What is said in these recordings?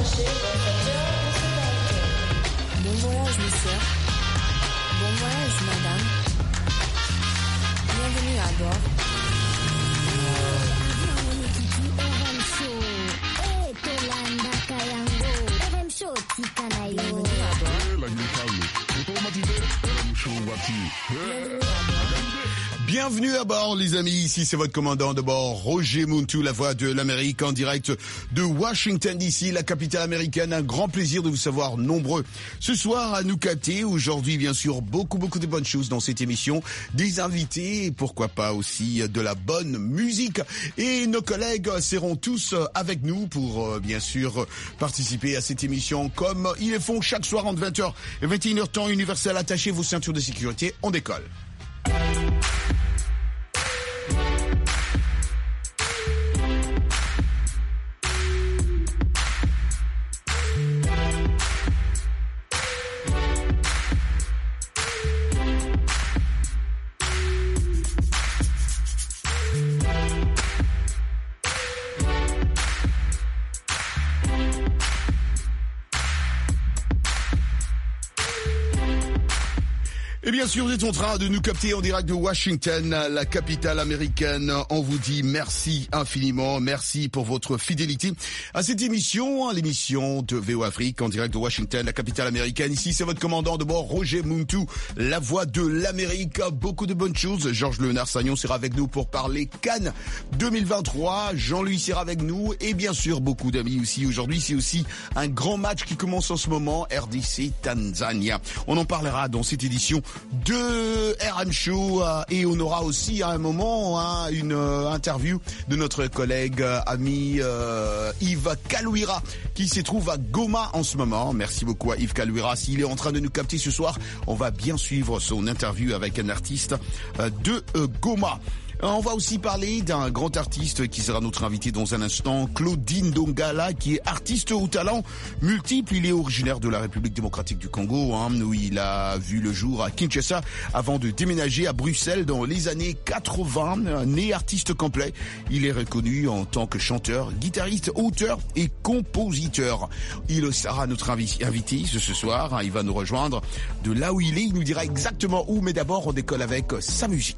Bon voyage, monsieur. Bon voyage, madame. Bienvenue à bord. Bienvenue à bord, les amis. Ici, c'est votre commandant de bord, Roger Muntu, la voix de l'Amérique, en direct de Washington DC, la capitale américaine. Un grand plaisir de vous savoir nombreux ce soir à nous capter. Aujourd'hui, bien sûr, beaucoup de bonnes choses dans cette émission. Des invités, et pourquoi pas aussi de la bonne musique. Et nos collègues seront tous avec nous pour, bien sûr, participer à cette émission comme ils le font chaque soir entre 20h et 21h temps universel. Attachez vos ceintures de sécurité, on décolle. Et bien sûr, vous êtes en train de nous capter en direct de Washington, la capitale américaine. On vous dit merci infiniment, merci pour votre fidélité à cette émission, l'émission de VO Afrique en direct de Washington, la capitale américaine. Ici, c'est votre commandant de bord, Roger Muntu, la voix de l'Amérique. Beaucoup de bonnes choses. Georges Léonard-Sagnon sera avec nous pour parler Cannes 2023. Jean-Louis sera avec nous et bien sûr, beaucoup d'amis aussi. Aujourd'hui, c'est aussi un grand match qui commence en ce moment, RDC-Tanzania. On en parlera dans cette édition de RM Show et on aura aussi à un moment une interview de notre collègue ami Yves Kalouira qui se trouve à Goma en ce moment. Merci beaucoup à Yves Kalouira. S'il est en train de nous capter ce soir, on va bien suivre son interview avec un artiste de Goma. On va aussi parler d'un grand artiste qui sera notre invité dans un instant, Claudine Dongala, qui est artiste au talent multiple. Il est originaire de la République démocratique du Congo, où il a vu le jour à Kinshasa avant de déménager à Bruxelles dans les années 80. Né artiste complet, il est reconnu en tant que chanteur, guitariste, auteur et compositeur. Il sera notre invité ce soir. Il va nous rejoindre de là où il est. Il nous dira exactement où, mais d'abord on décolle avec sa musique.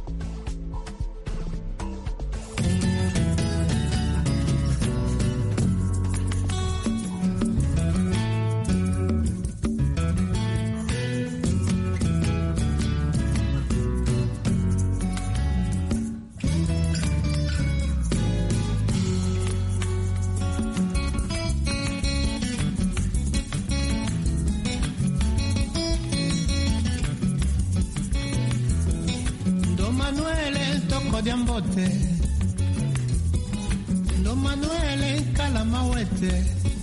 Ndo Manuele Kalamawete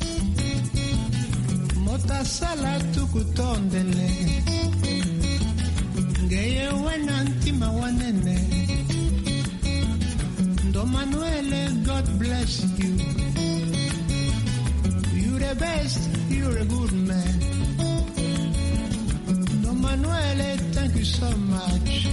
Mota sala tukutondele Ngeye wena ntima wanene Ndo Manuele, God bless you. You're the best, you're a good man. Ndo Manuele, thank you so much.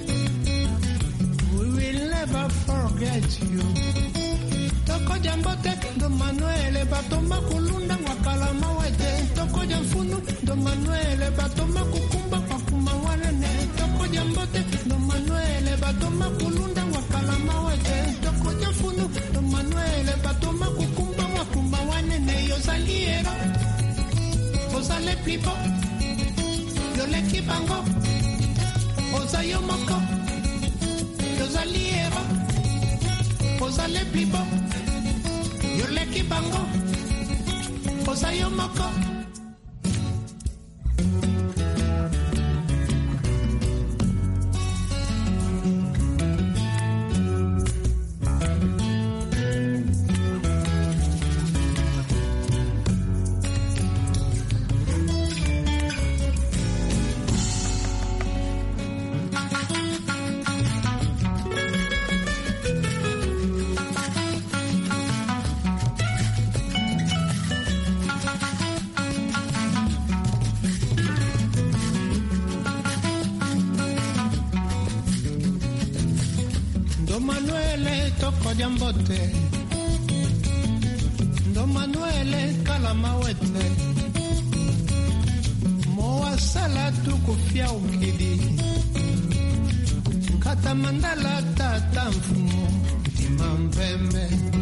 Never forget you. Toko jambote do Manuele batoma kulunda wakala mawete. Toko jamfunu do Manuele batoma kukumba wakuma wanene. Toko jambote do Manuele batoma kulunda wakala mawete. Toko jamfunu do Manuele batoma kukumba wakuma wanene. Yo saliera, osale pipo, yo le kibango, osa yo moko. Zaliero, posa le pipo, yo le kibango, posa yo moko. Ndo Don Manuel Kalamawete Moa Salatu Kufia Ukidi Kata Mandala Tata Mfumo Timamvembe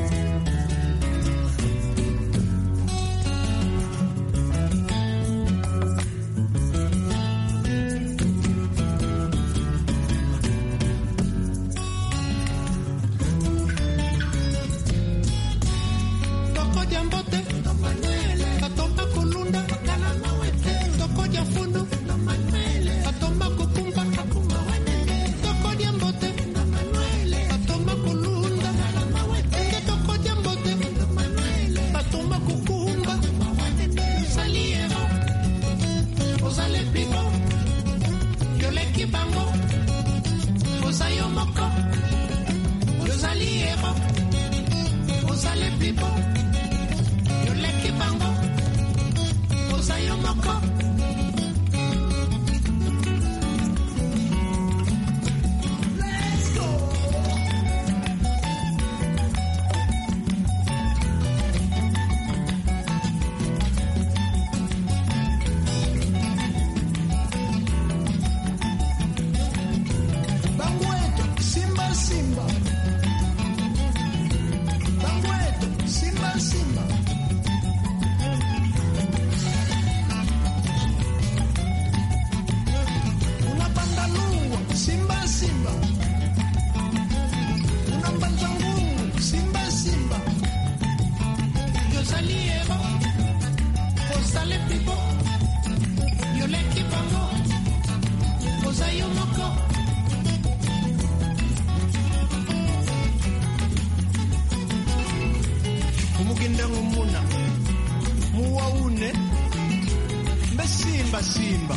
Simba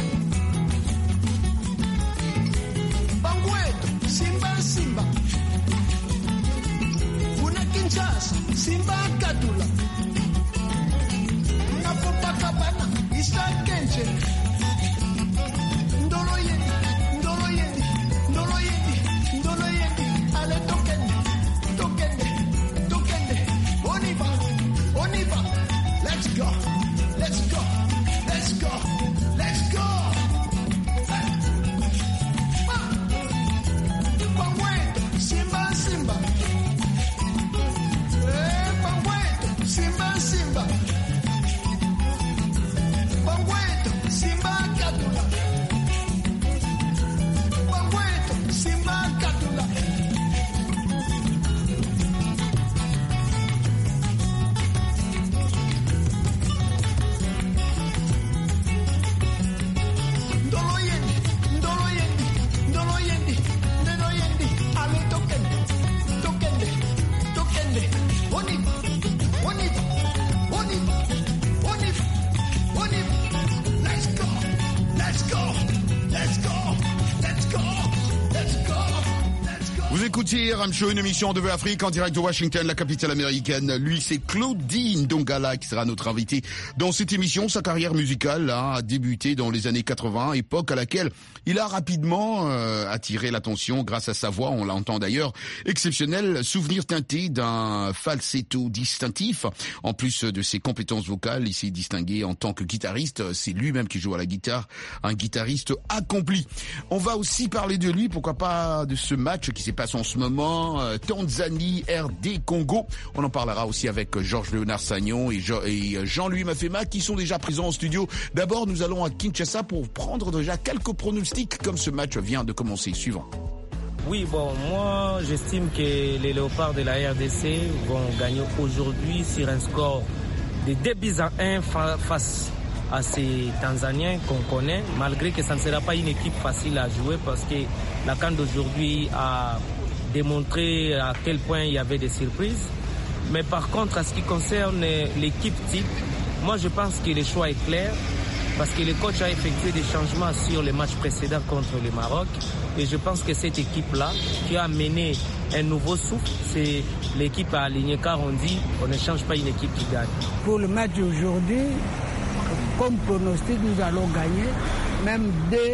Bangweto Simba Una Kinshasa Simba Katula Una Copacabana Isa Kenche Ndolo Yendi Ale Tokende Oniva Let's go Bangweto, Simba. Bangweto, Simba. Bangweto, Simba Katula. Bangweto, Simba Katula. Vous écoutez Ramshow, une émission de Afrique en direct de Washington, la capitale américaine. Lui, c'est Claudine Dongala qui sera notre invité dans cette émission. Sa carrière musicale a débuté dans les années 80, époque à laquelle il a rapidement attiré l'attention grâce à sa voix, on l'entend d'ailleurs, exceptionnelle, souvenir teinté d'un falsetto distinctif. En plus de ses compétences vocales, il s'est distingué en tant que guitariste. C'est lui-même qui joue à la guitare, un guitariste accompli. On va aussi parler de lui, pourquoi pas de ce match qui s'est passé en ce moment, Tanzanie, RD, Congo. On en parlera aussi avec Georges-Léonard Sagnon et Jean-Louis Mafema qui sont déjà présents en studio. D'abord, nous allons à Kinshasa pour prendre déjà quelques pronostics comme ce match vient de commencer. Suivant. Oui, moi j'estime que les Léopards de la RDC vont gagner aujourd'hui sur un score de 2-1 face à ces Tanzaniens qu'on connaît, malgré que ça ne sera pas une équipe facile à jouer parce que la CAN d'aujourd'hui a démontré à quel point il y avait des surprises. Mais par contre, à ce qui concerne l'équipe type, moi je pense que le choix est clair parce que le coach a effectué des changements sur les matchs précédents contre le Maroc et je pense que cette équipe-là qui a mené un nouveau souffle, c'est l'équipe à aligner car on dit on ne change pas une équipe qui gagne. Pour le match d'aujourd'hui, comme pronostic, nous allons gagner, même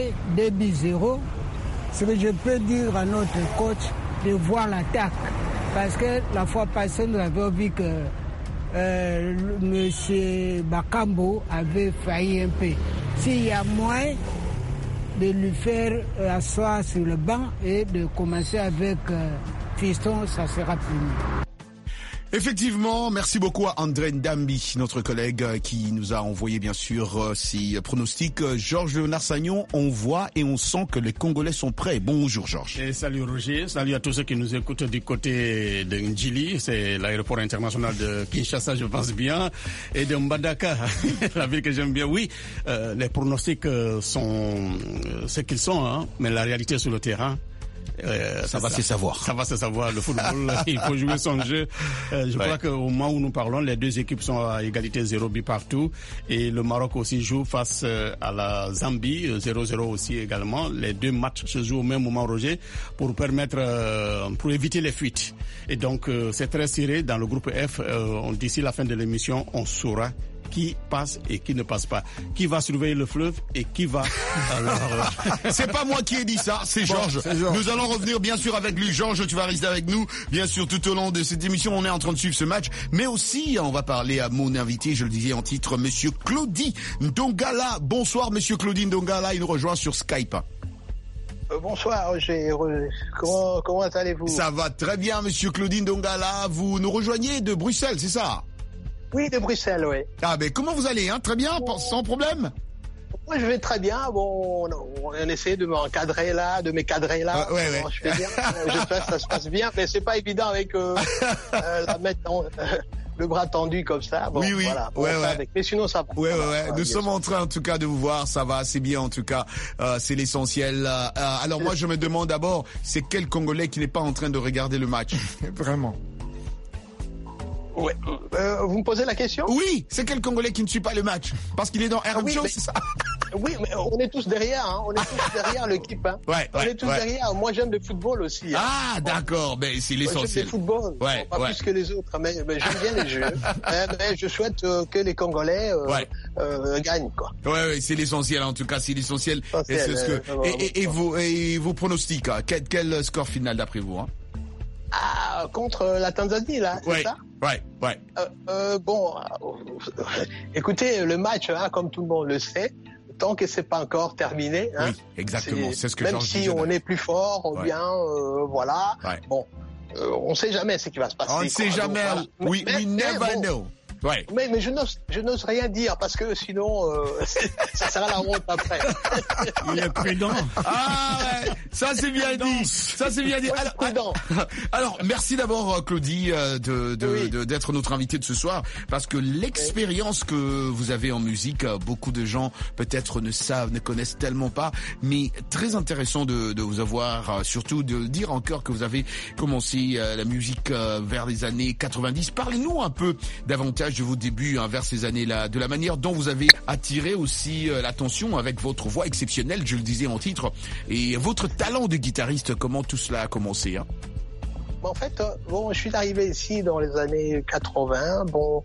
2-0. Ce que je peux dire à notre coach, de voir l'attaque. Parce que la fois passée, nous avons vu que M. Bakambo avait failli un peu. S'il y a moyen de lui faire asseoir sur le banc et de commencer avec Fiston, ça sera plus mieux. Effectivement, merci beaucoup à André Ndambi, notre collègue qui nous a envoyé bien sûr ses pronostics. Georges Narsagnon, on voit et on sent que les Congolais sont prêts. Bonjour Georges. Et salut Roger, salut à tous ceux qui nous écoutent du côté de Ndjili, c'est l'aéroport international de Kinshasa, je pense bien, et de Mbandaka, la ville que j'aime bien. Oui, les pronostics sont ce qu'ils sont, hein, mais la réalité sur le terrain, ça va se savoir. Ça va se savoir. Le football, il faut jouer son jeu. Je crois qu'au moment où nous parlons, les deux équipes sont à égalité 0 but partout. Et le Maroc aussi joue face à la Zambie, 0-0 aussi également. Les deux matchs se jouent au même moment, Roger, pour éviter les fuites. Et donc, c'est très serré. Dans le groupe F, d'ici la fin de l'émission, on saura qui passe et qui ne passe pas, qui va surveiller le fleuve et qui va. Alors, c'est pas moi qui ai dit ça, c'est Georges. Nous allons revenir bien sûr avec lui. Georges, tu vas rester avec nous bien sûr tout au long de cette émission. On est en train de suivre ce match, mais aussi on va parler à mon invité, je le disais en titre, Monsieur Claudie Ndongala. Bonsoir Monsieur Claudie Ndongala, il nous rejoint sur Skype. Bonsoir Roger, comment allez-vous? Ça va très bien Monsieur Claudie Ndongala, vous nous rejoignez de Bruxelles, c'est ça? Oui, de Bruxelles, oui. Ah ben comment vous allez, hein? Très bien, sans problème? Moi je vais très bien, bon, on essaie de m'encadrer là, de m'écadrer là. Ouais. Je fais bien, j'espère que ça se passe bien, mais c'est pas évident avec le bras tendu comme ça. Bon, oui. Voilà, Ouais. Mais sinon ça va. Ouais. Nous sommes en train en tout cas de vous voir, ça va assez bien en tout cas, c'est l'essentiel. Alors moi je me demande d'abord, c'est quel Congolais qui n'est pas en train de regarder le match? Vraiment. Ouais. Vous me posez la question? Oui, c'est quel Congolais qui ne suit pas le match? Parce qu'il est dans RM Show, c'est ça? Oui, mais on est tous derrière, hein. On est tous derrière l'équipe, hein. On est tous derrière. Moi, j'aime le football aussi. Hein. Ah, d'accord, ben c'est l'essentiel. J'aime le football, pas plus que les autres, mais j'aime bien les jeux. Mais je souhaite que les Congolais gagnent, quoi. Ouais, c'est l'essentiel en tout cas, c'est l'essentiel. Et vos pronostics, quel score final d'après vous, hein? Ah, contre la Tanzanie, là, c'est ça? Ouais. Écoutez, le match, hein, comme tout le monde le sait, tant que c'est pas encore terminé, hein. Oui, exactement, c'est ce que même si on est plus fort, ou bien, voilà. Ouais. Bon, on sait jamais ce qui va se passer. On ne sait jamais. We never know. Ouais. Mais je n'ose rien dire parce que sinon ça sera la honte après. Il est prudent. Ah ouais, ça c'est bien dit. Ça c'est bien dit. Alors merci d'abord Claudie d'être notre invité de ce soir parce que l'expérience que vous avez en musique, beaucoup de gens peut-être ne connaissent tellement pas, mais très intéressant de vous avoir, surtout de dire encore que vous avez commencé la musique vers les années 90. Parlez-nous un peu davantage de vos débuts vers ces années-là, de la manière dont vous avez attiré aussi l'attention avec votre voix exceptionnelle, je le disais en titre, et votre talent de guitariste, comment tout cela a commencé, hein? En fait, je suis arrivé ici dans les années 80,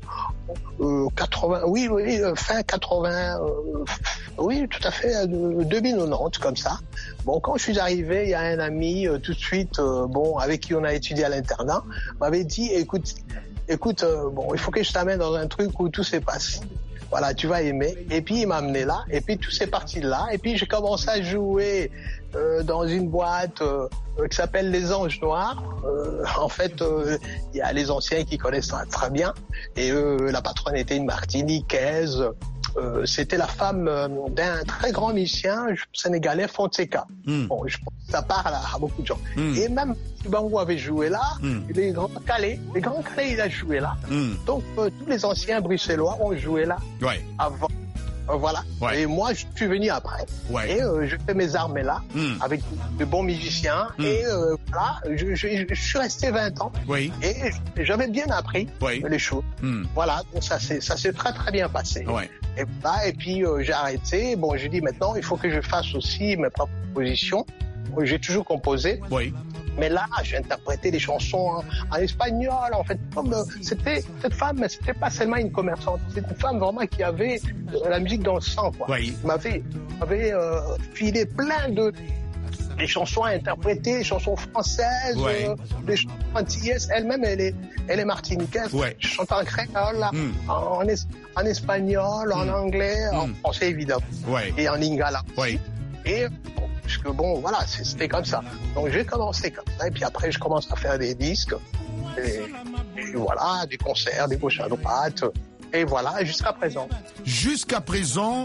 fin 80, oui, tout à fait, 2090, comme ça. Bon, quand je suis arrivé, il y a un ami, tout de suite, avec qui on a étudié à l'internat, m'avait dit, écoute, il faut que je t'amène dans un truc où tout se passe. Voilà, tu vas aimer. Et puis, il m'a amené là. Et puis, tout s'est parti de là. Et puis, j'ai commencé à jouer dans une boîte qui s'appelle Les Anges Noirs. En fait, il y a les anciens qui connaissent très bien. Et la patronne était une Martiniquaise. C'était la femme d'un très grand musicien sénégalais, Fonseca. Bon, je pense que ça parle à beaucoup de gens. Et même Bangou avait joué là, les grands Calais, il a joué là. Donc tous les anciens bruxellois ont joué là avant. Voilà. Et moi, je suis venu après. Et je fais mes armes là, avec de bons musiciens. Et voilà, je suis resté 20 ans. Et j'avais bien appris les choses. Voilà, donc ça s'est très très bien passé. Et puis j'ai arrêté. Bon, j'ai dit maintenant, il faut que je fasse aussi mes propres compositions. J'ai toujours composé. Mais là, j'ai interprété des chansons en espagnol. En fait, comme cette femme, c'était pas seulement une commerçante, c'était une femme vraiment qui avait la musique dans le sang, quoi. M'avait filé plein les chansons interprétées, les chansons françaises, les chansons antillaises. Elle-même, elle est martiniquaise. Ouais. Je chante en créole, là, en espagnol, en anglais, en français évidemment, et en lingala. Ouais. Et parce que bon, voilà, c'était comme ça. Donc j'ai commencé comme ça, et puis après je commence à faire des disques, et voilà, des concerts, des gauches à droite. Et voilà, jusqu'à présent. Jusqu'à présent,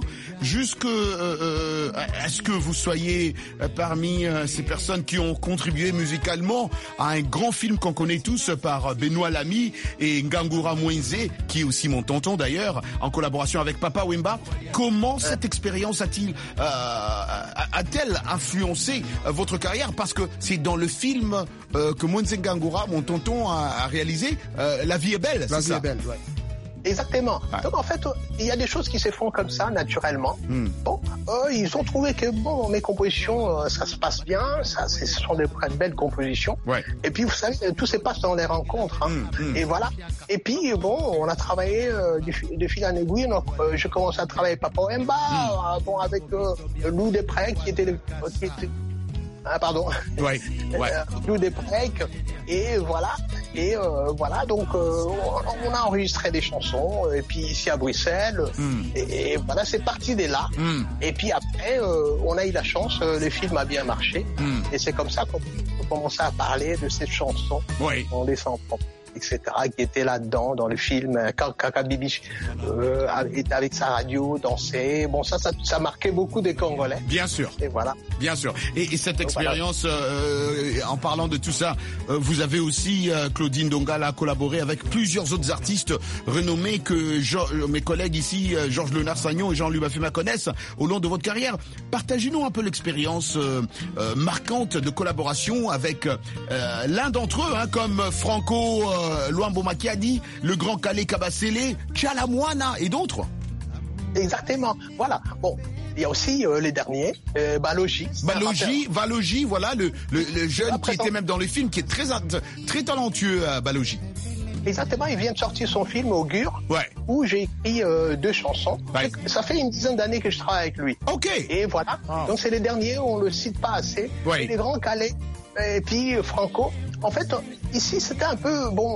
est-ce que vous soyez parmi ces personnes qui ont contribué musicalement à un grand film qu'on connaît tous par Benoît Lamy et Ngangura Mwenze, qui est aussi mon tonton d'ailleurs, en collaboration avec Papa Wemba. Comment cette expérience a-t-elle influencé votre carrière? Parce que c'est dans le film que Mwenze Ngangura, mon tonton, a réalisé, La vie est belle. La vie est belle, ouais. Exactement. Ouais. Donc en fait, il y a des choses qui se font comme ça naturellement. Bon, ils ont trouvé que bon, mes compositions, ça se passe bien, ce sont de belles compositions. Ouais. Et puis vous savez, tout se passe dans les rencontres. Et voilà. Et puis bon, on a travaillé de fil en aiguille. Donc je commence à travailler avec Papa Wemba, bon avec Lou Desprez qui était Lou Desprez, et voilà. Et voilà, donc on a enregistré des chansons, et puis ici à Bruxelles, et voilà, c'est parti de là. Et puis après, on a eu la chance, le film a bien marché, et c'est comme ça qu'on a commencé à parler de cette chanson, on les sent propres, etc., qui était là-dedans dans le film, quand Kaka Bibi était avec sa radio, dansait. Bon, ça marquait beaucoup des Congolais. Bien sûr. Et voilà. Bien sûr. Et cette expérience, en parlant de tout ça, vous avez aussi, Claudine Dongala, collaboré avec plusieurs autres artistes renommés que mes collègues ici, Georges Léonard-Sagnon et Jean-Louis Mafema, connaissent au long de votre carrière. Partagez-nous un peu l'expérience marquante de collaboration avec l'un d'entre eux, comme Franco Luambo Makiadi, le grand Kale Kabasele, Tchalamwana et d'autres. Exactement. Voilà. Bon, il y a aussi les derniers, Balogi, voilà, le jeune qui était même dans le film, qui est très talentueux, Balogi. Exactement, il vient de sortir son film Augure, où j'ai écrit 2 chansons. Ça fait une dizaine d'années que je travaille avec lui. Ok. Et voilà. Donc c'est les derniers, on le cite pas assez. Et les grands Calais, et puis Franco. En fait, ici c'était un peu bon.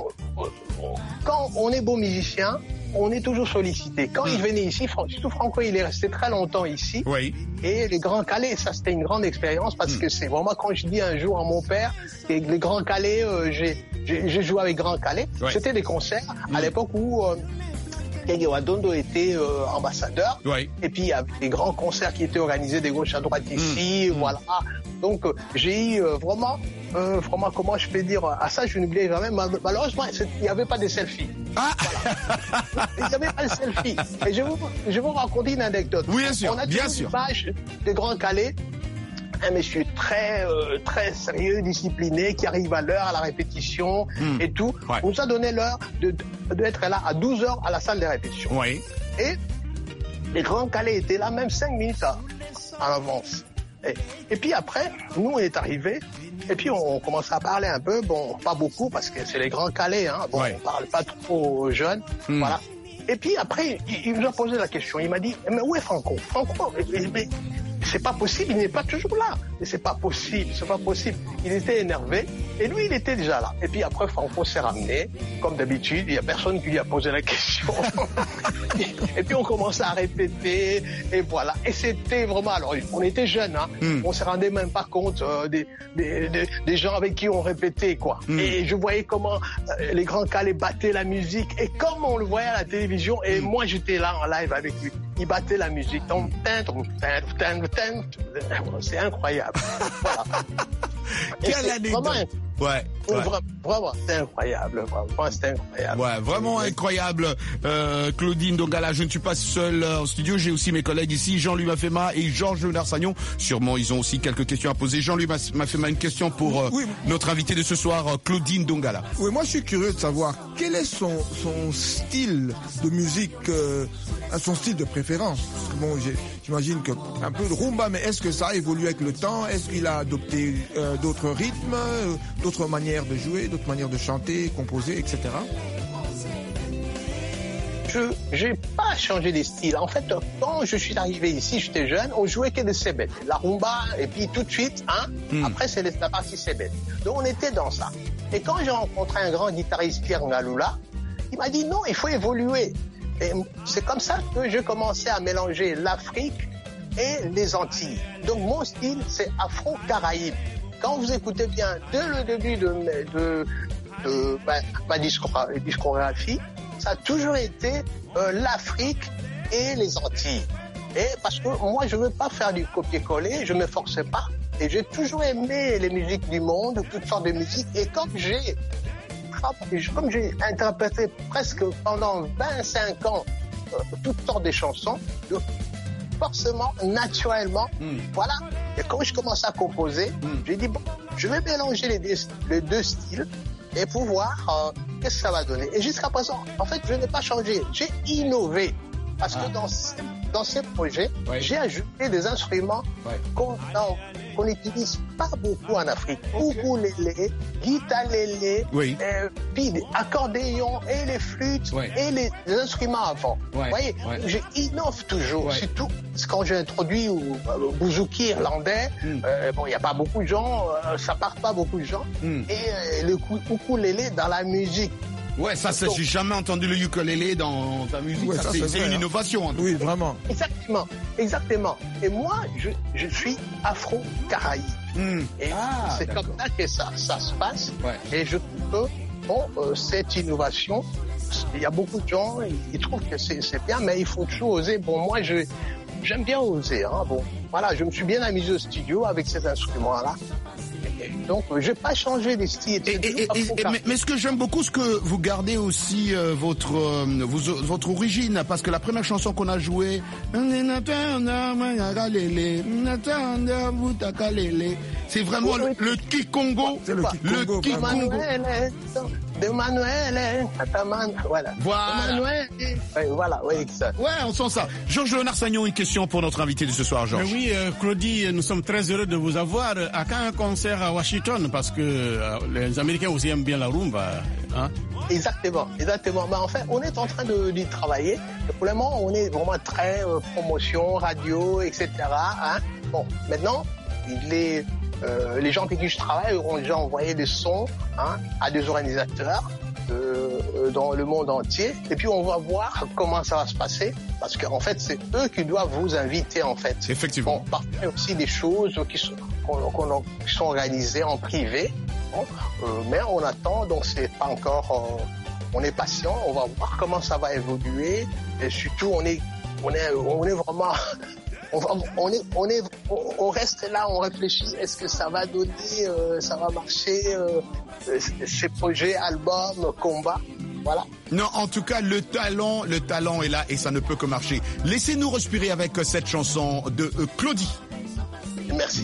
Quand on est beau musicien, on est toujours sollicité. Quand il venait ici, surtout Franco, il est resté très longtemps ici. Et les Grands Calais, ça c'était une grande expérience parce que c'est vraiment, quand je dis un jour à mon père, les Grands Calais, j'ai joué avec Grands Calais. C'était des concerts à l'époque où Kege Wadondo était ambassadeur. Et puis il y avait des grands concerts qui étaient organisés de gauche à droite ici, voilà. Donc j'ai eu vraiment, comment je peux dire, à ça je n'oubliais jamais, malheureusement il n'y avait pas de selfies. Voilà. Il n'y avait pas de selfies. Et je vais vous raconter une anecdote. Oui, bien sûr. On a une image de Grand Calais, un monsieur très sérieux, discipliné, qui arrive à l'heure à la répétition et tout. On nous a donné l'heure d'être là à 12h à la salle de répétition. Et les Grands Calais étaient là même 5 minutes en avance. Et puis après, nous on est arrivés, et puis on commence à parler un peu, bon, pas beaucoup parce que c'est les Grands Calais, bon, on parle pas trop aux jeunes, voilà. Et puis après, il nous a posé la question, il m'a dit, mais où est Franco? Franco, mais c'est pas possible, il n'est pas toujours là. Mais c'est pas possible. Il était énervé et lui, il était déjà là. Et puis après, Franco s'est ramené, comme d'habitude, il y a personne qui lui a posé la question. Et puis on commençait à répéter et voilà. Et c'était vraiment, alors on était jeunes, on se rendait même pas compte des gens avec qui on répétait, quoi. Et je voyais comment les Grands Calais battaient la musique et comme on le voyait à la télévision, et moi j'étais là en live avec lui. Il battait la musique. C'est incroyable. Voilà. Quelle anecdote. Vraiment, c'était incroyable. Vraiment, c'était incroyable. Vraiment incroyable. Claudine Dongala, je ne suis pas seul en studio. J'ai aussi mes collègues ici, Jean-Louis Mafema et Georges Léonard-Sagnon. Sûrement, ils ont aussi quelques questions à poser. Jean-Louis Mafema, une question pour notre invité de ce soir, Claudine Dongala. Oui, moi, je suis curieux de savoir quel est son style de musique, son style de préférence. Parce que bon, j'imagine que un peu de rumba, mais est-ce que ça a évolué avec le temps? Est-ce qu'il a adopté d'autres rythmes, d'autres manières de jouer, d'autres manières de chanter, composer, etc.? je n'ai pas changé de style. En fait, quand je suis arrivé ici, j'étais jeune, on jouait que de sébène. La rumba, et puis tout de suite, après c'est la partie sébène. Donc on était dans ça. Et quand j'ai rencontré un grand guitariste, Pierre Ngaloula, il m'a dit non, il faut évoluer. Et c'est comme ça que j'ai commencé à mélanger l'Afrique et les Antilles. Donc mon style, c'est afro-caraïbe. Quand vous écoutez bien, dès le début de ma discographie, ça a toujours été l'Afrique et les Antilles. Et parce que moi, je veux pas faire du copier-coller, je me forçais pas. Et j'ai toujours aimé les musiques du monde, toutes sortes de musiques. Et comme j'ai interprété presque pendant 25 ans toutes sortes de chansons, forcément, naturellement, voilà. Et quand je commence à composer, j'ai dit, bon, je vais mélanger les deux styles et pour voir qu'est-ce que ça va donner. Et jusqu'à présent, en fait, je n'ai pas changé. J'ai innové. Parce que dans ces projets, j'ai ajouté des instruments qu'on n'utilise pas beaucoup en Afrique. Ukulélé, guitare lélé, puis accordéon et les flûtes et les instruments avant. Vous voyez, je innove toujours. Surtout quand j'ai introduit bouzouki irlandais, bon, il n'y a pas beaucoup de gens, ça part pas beaucoup de gens. Et le ukulélé dans la musique. Ouais, ça, j'ai jamais entendu le ukulélé dans ta musique. Ouais, c'est une innovation. Oui, vraiment. Exactement. Et moi, je suis afro-caraïbe. Et c'est comme ça que ça se passe. Et je trouve que cette innovation, il y a beaucoup de gens, ils trouvent que c'est bien, mais il faut toujours oser. Bon, moi, j'aime bien oser. Bon, voilà, je me suis bien amusé au studio avec ces instruments-là. Donc, je n'ai pas changé de style. Mais ce que j'aime beaucoup, c'est que vous gardez aussi votre origine, parce que la première chanson qu'on a jouée, c'est vraiment le Kikongo. C'est le Kikongo. De Manuel, voilà. Voilà, ça. Ouais, on sent ça. Georges-Léonard Sagnon, une question pour notre invité de ce soir, Georges. Oui, Claudie, nous sommes très heureux de vous avoir. À quand un concert à Washington? Parce que les Américains aussi aiment bien la rumba. Hein? Exactement. Mais en fait, on est en train d'y travailler. Et pour le moment, on est vraiment très promotion, radio, etc. Bon, maintenant, les gens avec qui je travaille ont déjà envoyé des sons à des organisateurs dans le monde entier. Et puis on va voir comment ça va se passer, parce qu'en fait c'est eux qui doivent vous inviter en fait. Effectivement. Bon, parfois aussi des choses qui sont organisées en privé. Mais on attend, donc c'est pas encore. On est patient, on va voir comment ça va évoluer. Et surtout on est vraiment. On reste là, on réfléchit, est-ce que ça va donner, ça va marcher, ces projets, albums, combats, voilà. Non, en tout cas, le talent est là et ça ne peut que marcher. Laissez-nous respirer avec cette chanson de Claudie. Merci.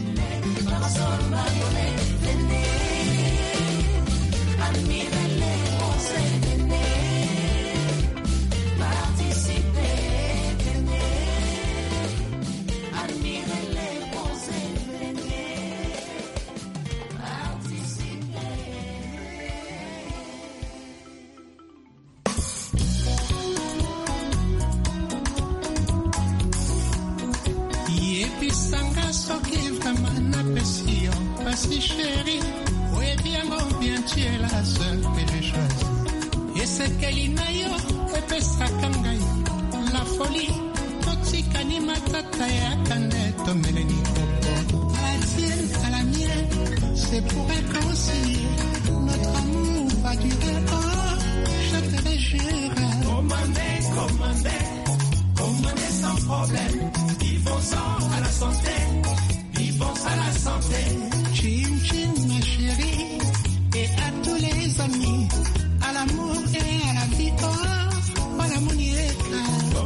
Si chérie, oui bien bon, bien tu es la seule que j'ai choisie. Et c'est Kelinayo, et pesa kangai, la folie, toxicani matata et akane, tomeleni coco. À la tienne, à la mienne, c'est pour réconcilier. Notre amour va durer, je te le jure. Commandez sans problème, vivons-en à la santé, vivons à la santé. Chin chin ma chérie, et à tous les amis, à l'amour et à la vie, à la monietta.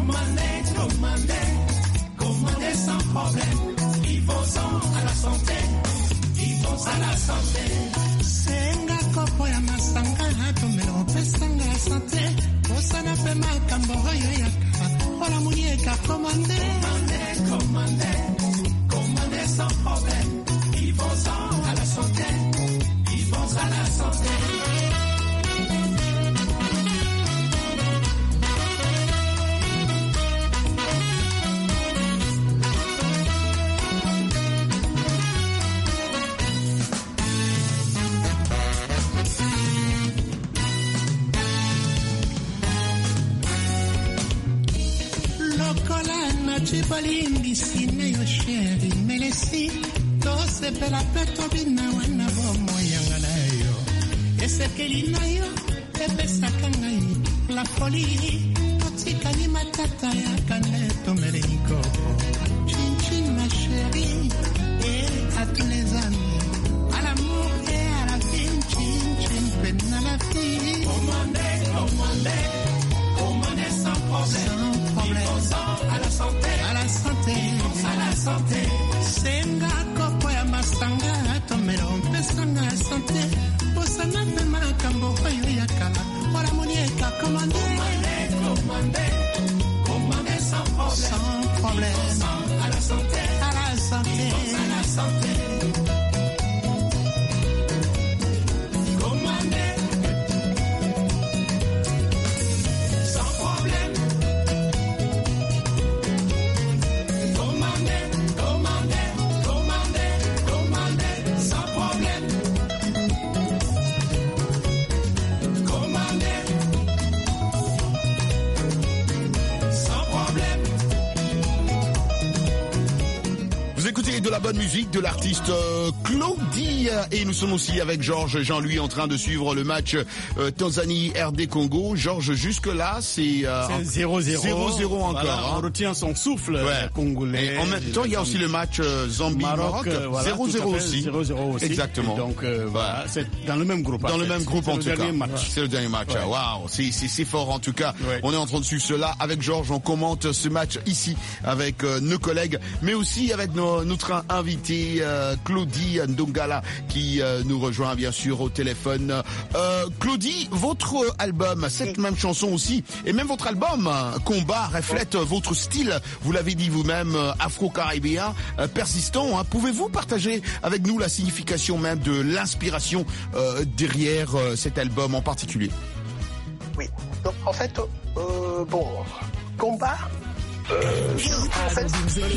Commandez sans problème, vivons-en à la santé, vivons à la santé. Senga kopo ya masanga, tomelo pesanga la santé, osana pe makambo hoyo yaka, la monietta. Commandez sans problème. Vivons-en à la santé, vivons à la santé. bolimbisi na yo sheri melesi tosepela mpe tobina wana bomoyanga na yo esekeli na yo epesaka ngai la folie totikani matata yaka nde tomele likoko chinchin ma chérie et à tous les amis à l'amour et à la vie chinchin peine à la vie commandez sans problème à la santé à la santé senga kopo ya masanga tomelo mpesanga santé posana pe makambo oyo ya kala wala monieka commandez sans problème à la santé De la bonne musique de l'artiste Claudie, et nous sommes aussi avec Georges Jean-Louis en train de suivre le match Tanzanie-RD-Congo. Georges, jusque là c'est 0-0 encore. Voilà, on retient son souffle congolais. Et en même temps, il y a aussi le match Zambie-Maroc, 0-0 aussi. 0-0 aussi. Exactement. Donc voilà, c'est dans le même groupe. Dans le même groupe en tout cas. C'est le dernier match. Waouh, c'est fort en tout cas. Ouais. On est en train de suivre cela avec Georges. On commente ce match ici avec nos collègues, mais aussi avec notre invité Claudie Ndongala qui nous rejoint bien sûr au téléphone. Claudie, votre album, cette même chanson aussi, et même votre album Combat reflète votre style, vous l'avez dit vous-même, afro-caribéen, persistant. Hein. Pouvez-vous partager avec nous la signification même de l'inspiration derrière cet album en particulier? Oui, donc en fait, Combat en fait,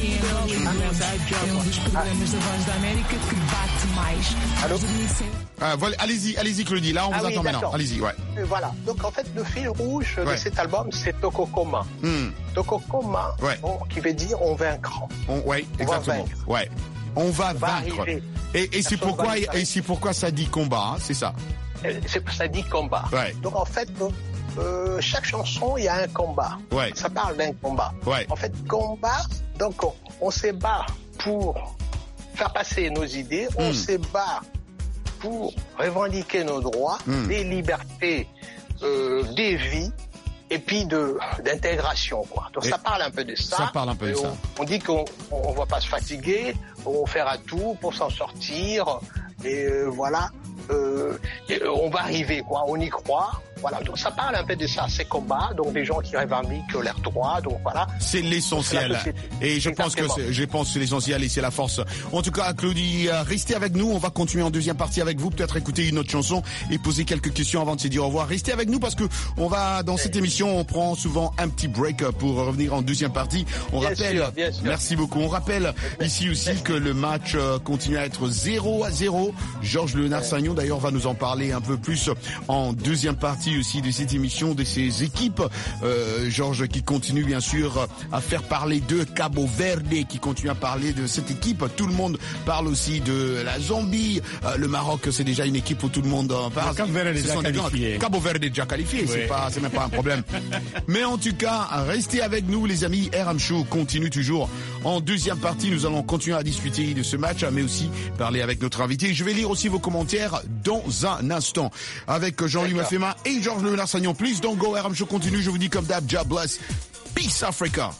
voilà, allez-y Claudie, là on vous attend maintenant. Allez-y, ouais. Voilà, donc en fait le fil rouge de cet album c'est Tokokoma. Tokokoma, qui veut dire on vaincra. Exactement. On va vaincre. Et c'est pourquoi ça dit combat, hein, c'est ça. Ça dit combat. Ouais. Donc en fait, chaque chanson, il y a un combat. Ouais. Ça parle d'un combat. Ouais. En fait, combat, donc on se bat pour faire passer nos idées, on se bat pour revendiquer nos droits, des libertés, des vies, et puis d'intégration, quoi. Donc ça parle un peu de ça. Ça parle un peu de ça. On dit qu'on va pas se fatiguer, on fera tout pour s'en sortir, et voilà. Et on va arriver, quoi. On y croit. Voilà, donc ça parle un peu de ça, ces combats, donc des gens qui revendiquent leurs droits, donc voilà. C'est l'essentiel. Et je pense que c'est l'essentiel et c'est la force. En tout cas, Claudie, restez avec nous. On va continuer en deuxième partie avec vous, peut-être écouter une autre chanson et poser quelques questions avant de se dire au revoir. Restez avec nous parce que dans cette émission, on prend souvent un petit break pour revenir en deuxième partie. Bien sûr. Merci beaucoup. On rappelle ici aussi que le match continue à être 0-0. Georges Léonard Sagnon, d'ailleurs, va nous en parler un peu plus en deuxième partie aussi de cette émission, de ces équipes. Georges qui continue bien sûr à faire parler de Cabo Verde, qui continue à parler de cette équipe. Tout le monde parle aussi de la Zambie. Le Maroc, c'est déjà une équipe où tout le monde parle. Cabo Verde est déjà qualifié. C'est même pas un problème. Mais en tout cas, restez avec nous les amis. RM Show continue toujours. En deuxième partie, nous allons continuer à discuter de ce match, mais aussi parler avec notre invité. Je vais lire aussi vos commentaires dans un instant avec Jean-Louis Mafema et Georges Léonard Sagnon. Please don't go, RM Show continue. Je vous dis comme d'hab, God bless. Peace Africa.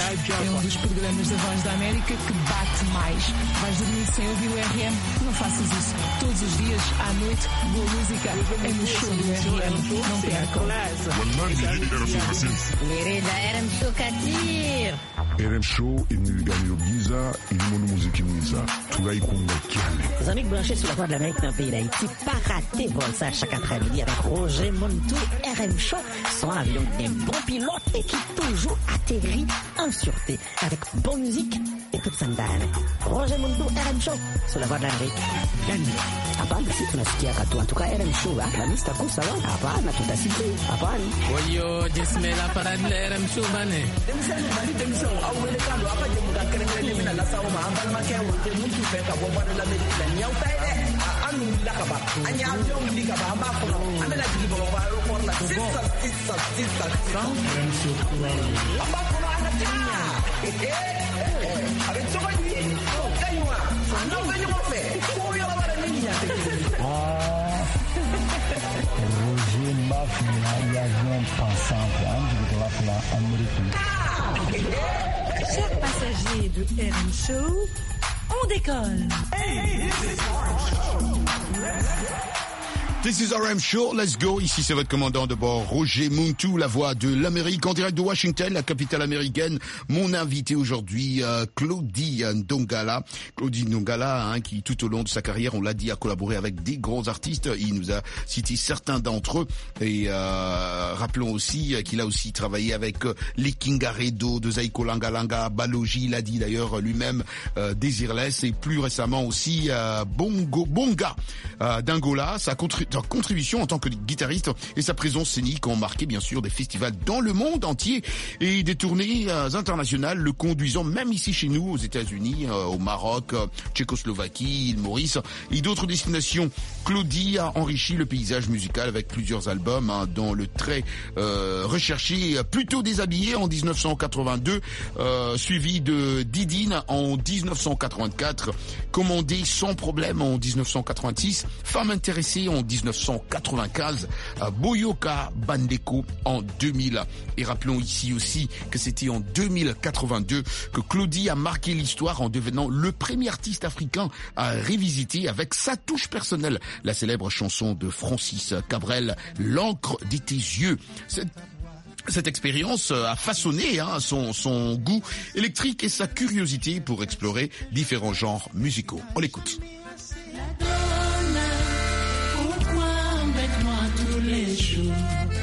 É um dos programas da Voz da América que bate mais. Vais dormir sem ouvir o RM? Não faças isso. Todos os dias, à noite, boa música é no show do RM. Não percam. Mirida RM Show Katir. RM Show, il nous gagne au Giza, il nous musique Giza. Tout là, il compte Les amis branchés sur la Voix de l'Amérique dans le pays d'Haïti, pas rater vol ça chaque après-midi avec Roger Montou. RM Show, son avion d'un bon pilote et qui toujours atterrit en sûreté avec bonne musique et toute sa dame. Roger Montou, RM Show, sur la Voix de l'Amérique. Gagne. Hapana, si tunasikia katu. En tout cas, RM Show, la lista kusa wa. Hapana, tutasikia. Hapana. Oyo, jismela para RM Show bane. Roger Mafia, il y a un pensant, américain. Chers passagers de RM Show, on décolle. This is RM Show, let's go. Ici, c'est votre commandant de bord, Roger Montou, la voix de l'Amérique, en direct de Washington, la capitale américaine. Mon invité aujourd'hui, Claudie Ndongala. Claudie Ndongala, qui tout au long de sa carrière, on l'a dit, a collaboré avec des grands artistes. Il nous a cité certains d'entre eux. Et rappelons aussi qu'il a aussi travaillé avec les Kingaredo, de Zaiko Langalanga, Balogi, il a dit d'ailleurs lui-même, Désirless, et plus récemment aussi Bonga d'Angola. Sa contribution en tant que guitariste et sa présence scénique ont marqué bien sûr des festivals dans le monde entier et des tournées internationales, le conduisant même ici chez nous aux États-Unis, au Maroc, Tchécoslovaquie, île Maurice et d'autres destinations. Claudie a enrichi le paysage musical avec plusieurs albums, dont le très recherché Plutôt déshabillé en 1982, suivi de Didine en 1984, Commandé sans problème en 1986, Femme intéressée en 1995, Boyoka Bandeko en 2000. Et rappelons ici aussi que c'était en 2082 que Claudie a marqué l'histoire en devenant le premier artiste africain à révisiter avec sa touche personnelle la célèbre chanson de Francis Cabrel, L'encre de tes yeux. Cette expérience a façonné son goût électrique et sa curiosité pour explorer différents genres musicaux. On l'écoute. Les jours.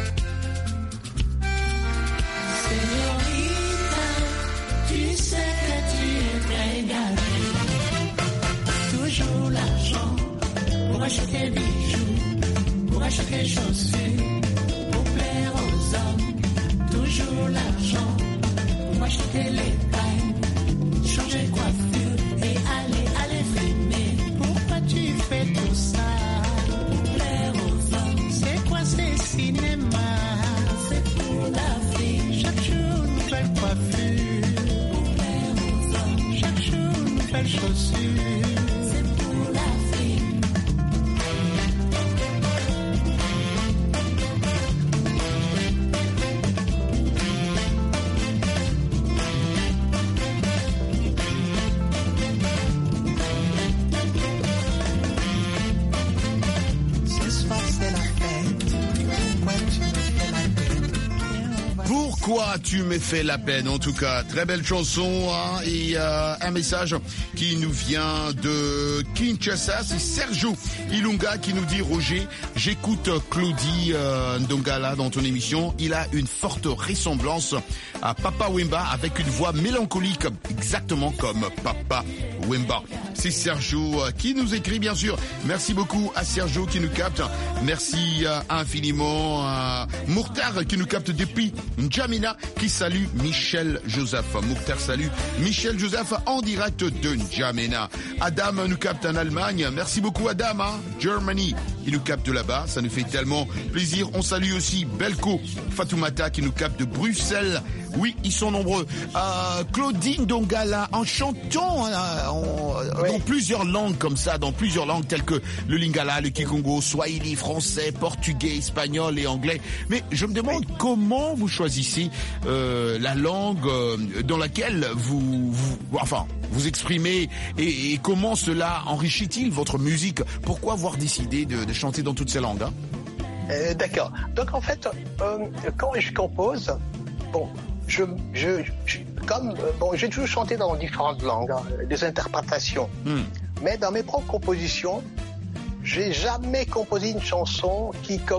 Señorita, tu sais que tu es très gâtée. Toujours l'argent pour acheter bijoux, pour acheter chaussures, pour plaire aux hommes. Toujours l'argent pour acheter les pailles, changer coiffure et aller frimer. Pourquoi tu fais tout ça? C'est cinéma, c'est pour la vie. Chaque jour, nouvelle coiffure. Pour plaire aux hommes. Chaque jour, nouvelle chaussure. C'est pour la vie. Pourquoi tu me fais la peine? En tout cas, très belle chanson et un message qui nous vient de Kinshasa. C'est Sergio Ilunga qui nous dit: Roger, j'écoute Claudie Ndongala dans ton émission. Il a une forte ressemblance à Papa Wemba avec une voix mélancolique, exactement comme Papa Wemba. C'est Sergio qui nous écrit, bien sûr. Merci beaucoup à Sergio qui nous capte. Merci infiniment à Mourtar qui nous capte depuis N'Djamena, qui salue Michel Joseph. Mourtar salue Michel Joseph en direct de N'Djamena. Adam nous capte en Allemagne. Merci beaucoup Adam. Germany. ils nous captent de là-bas. Ça nous fait tellement plaisir. On salue aussi Belko Fatoumata qui nous capte de Bruxelles. Oui, ils sont nombreux. Claudine Dongala, en chantant dans plusieurs langues comme ça, dans plusieurs langues telles que le Lingala, le Kikongo, Swahili, français, portugais, espagnol et anglais. Mais je me demande comment vous choisissez la langue dans laquelle vous exprimez et comment cela enrichit-il votre musique? Pourquoi avoir décidé de chanter dans toutes ces langues, hein? D'accord. Donc en fait, quand je compose, bon, j'ai toujours chanté dans différentes langues, des interprétations. Mais dans mes propres compositions, j'ai jamais composé une chanson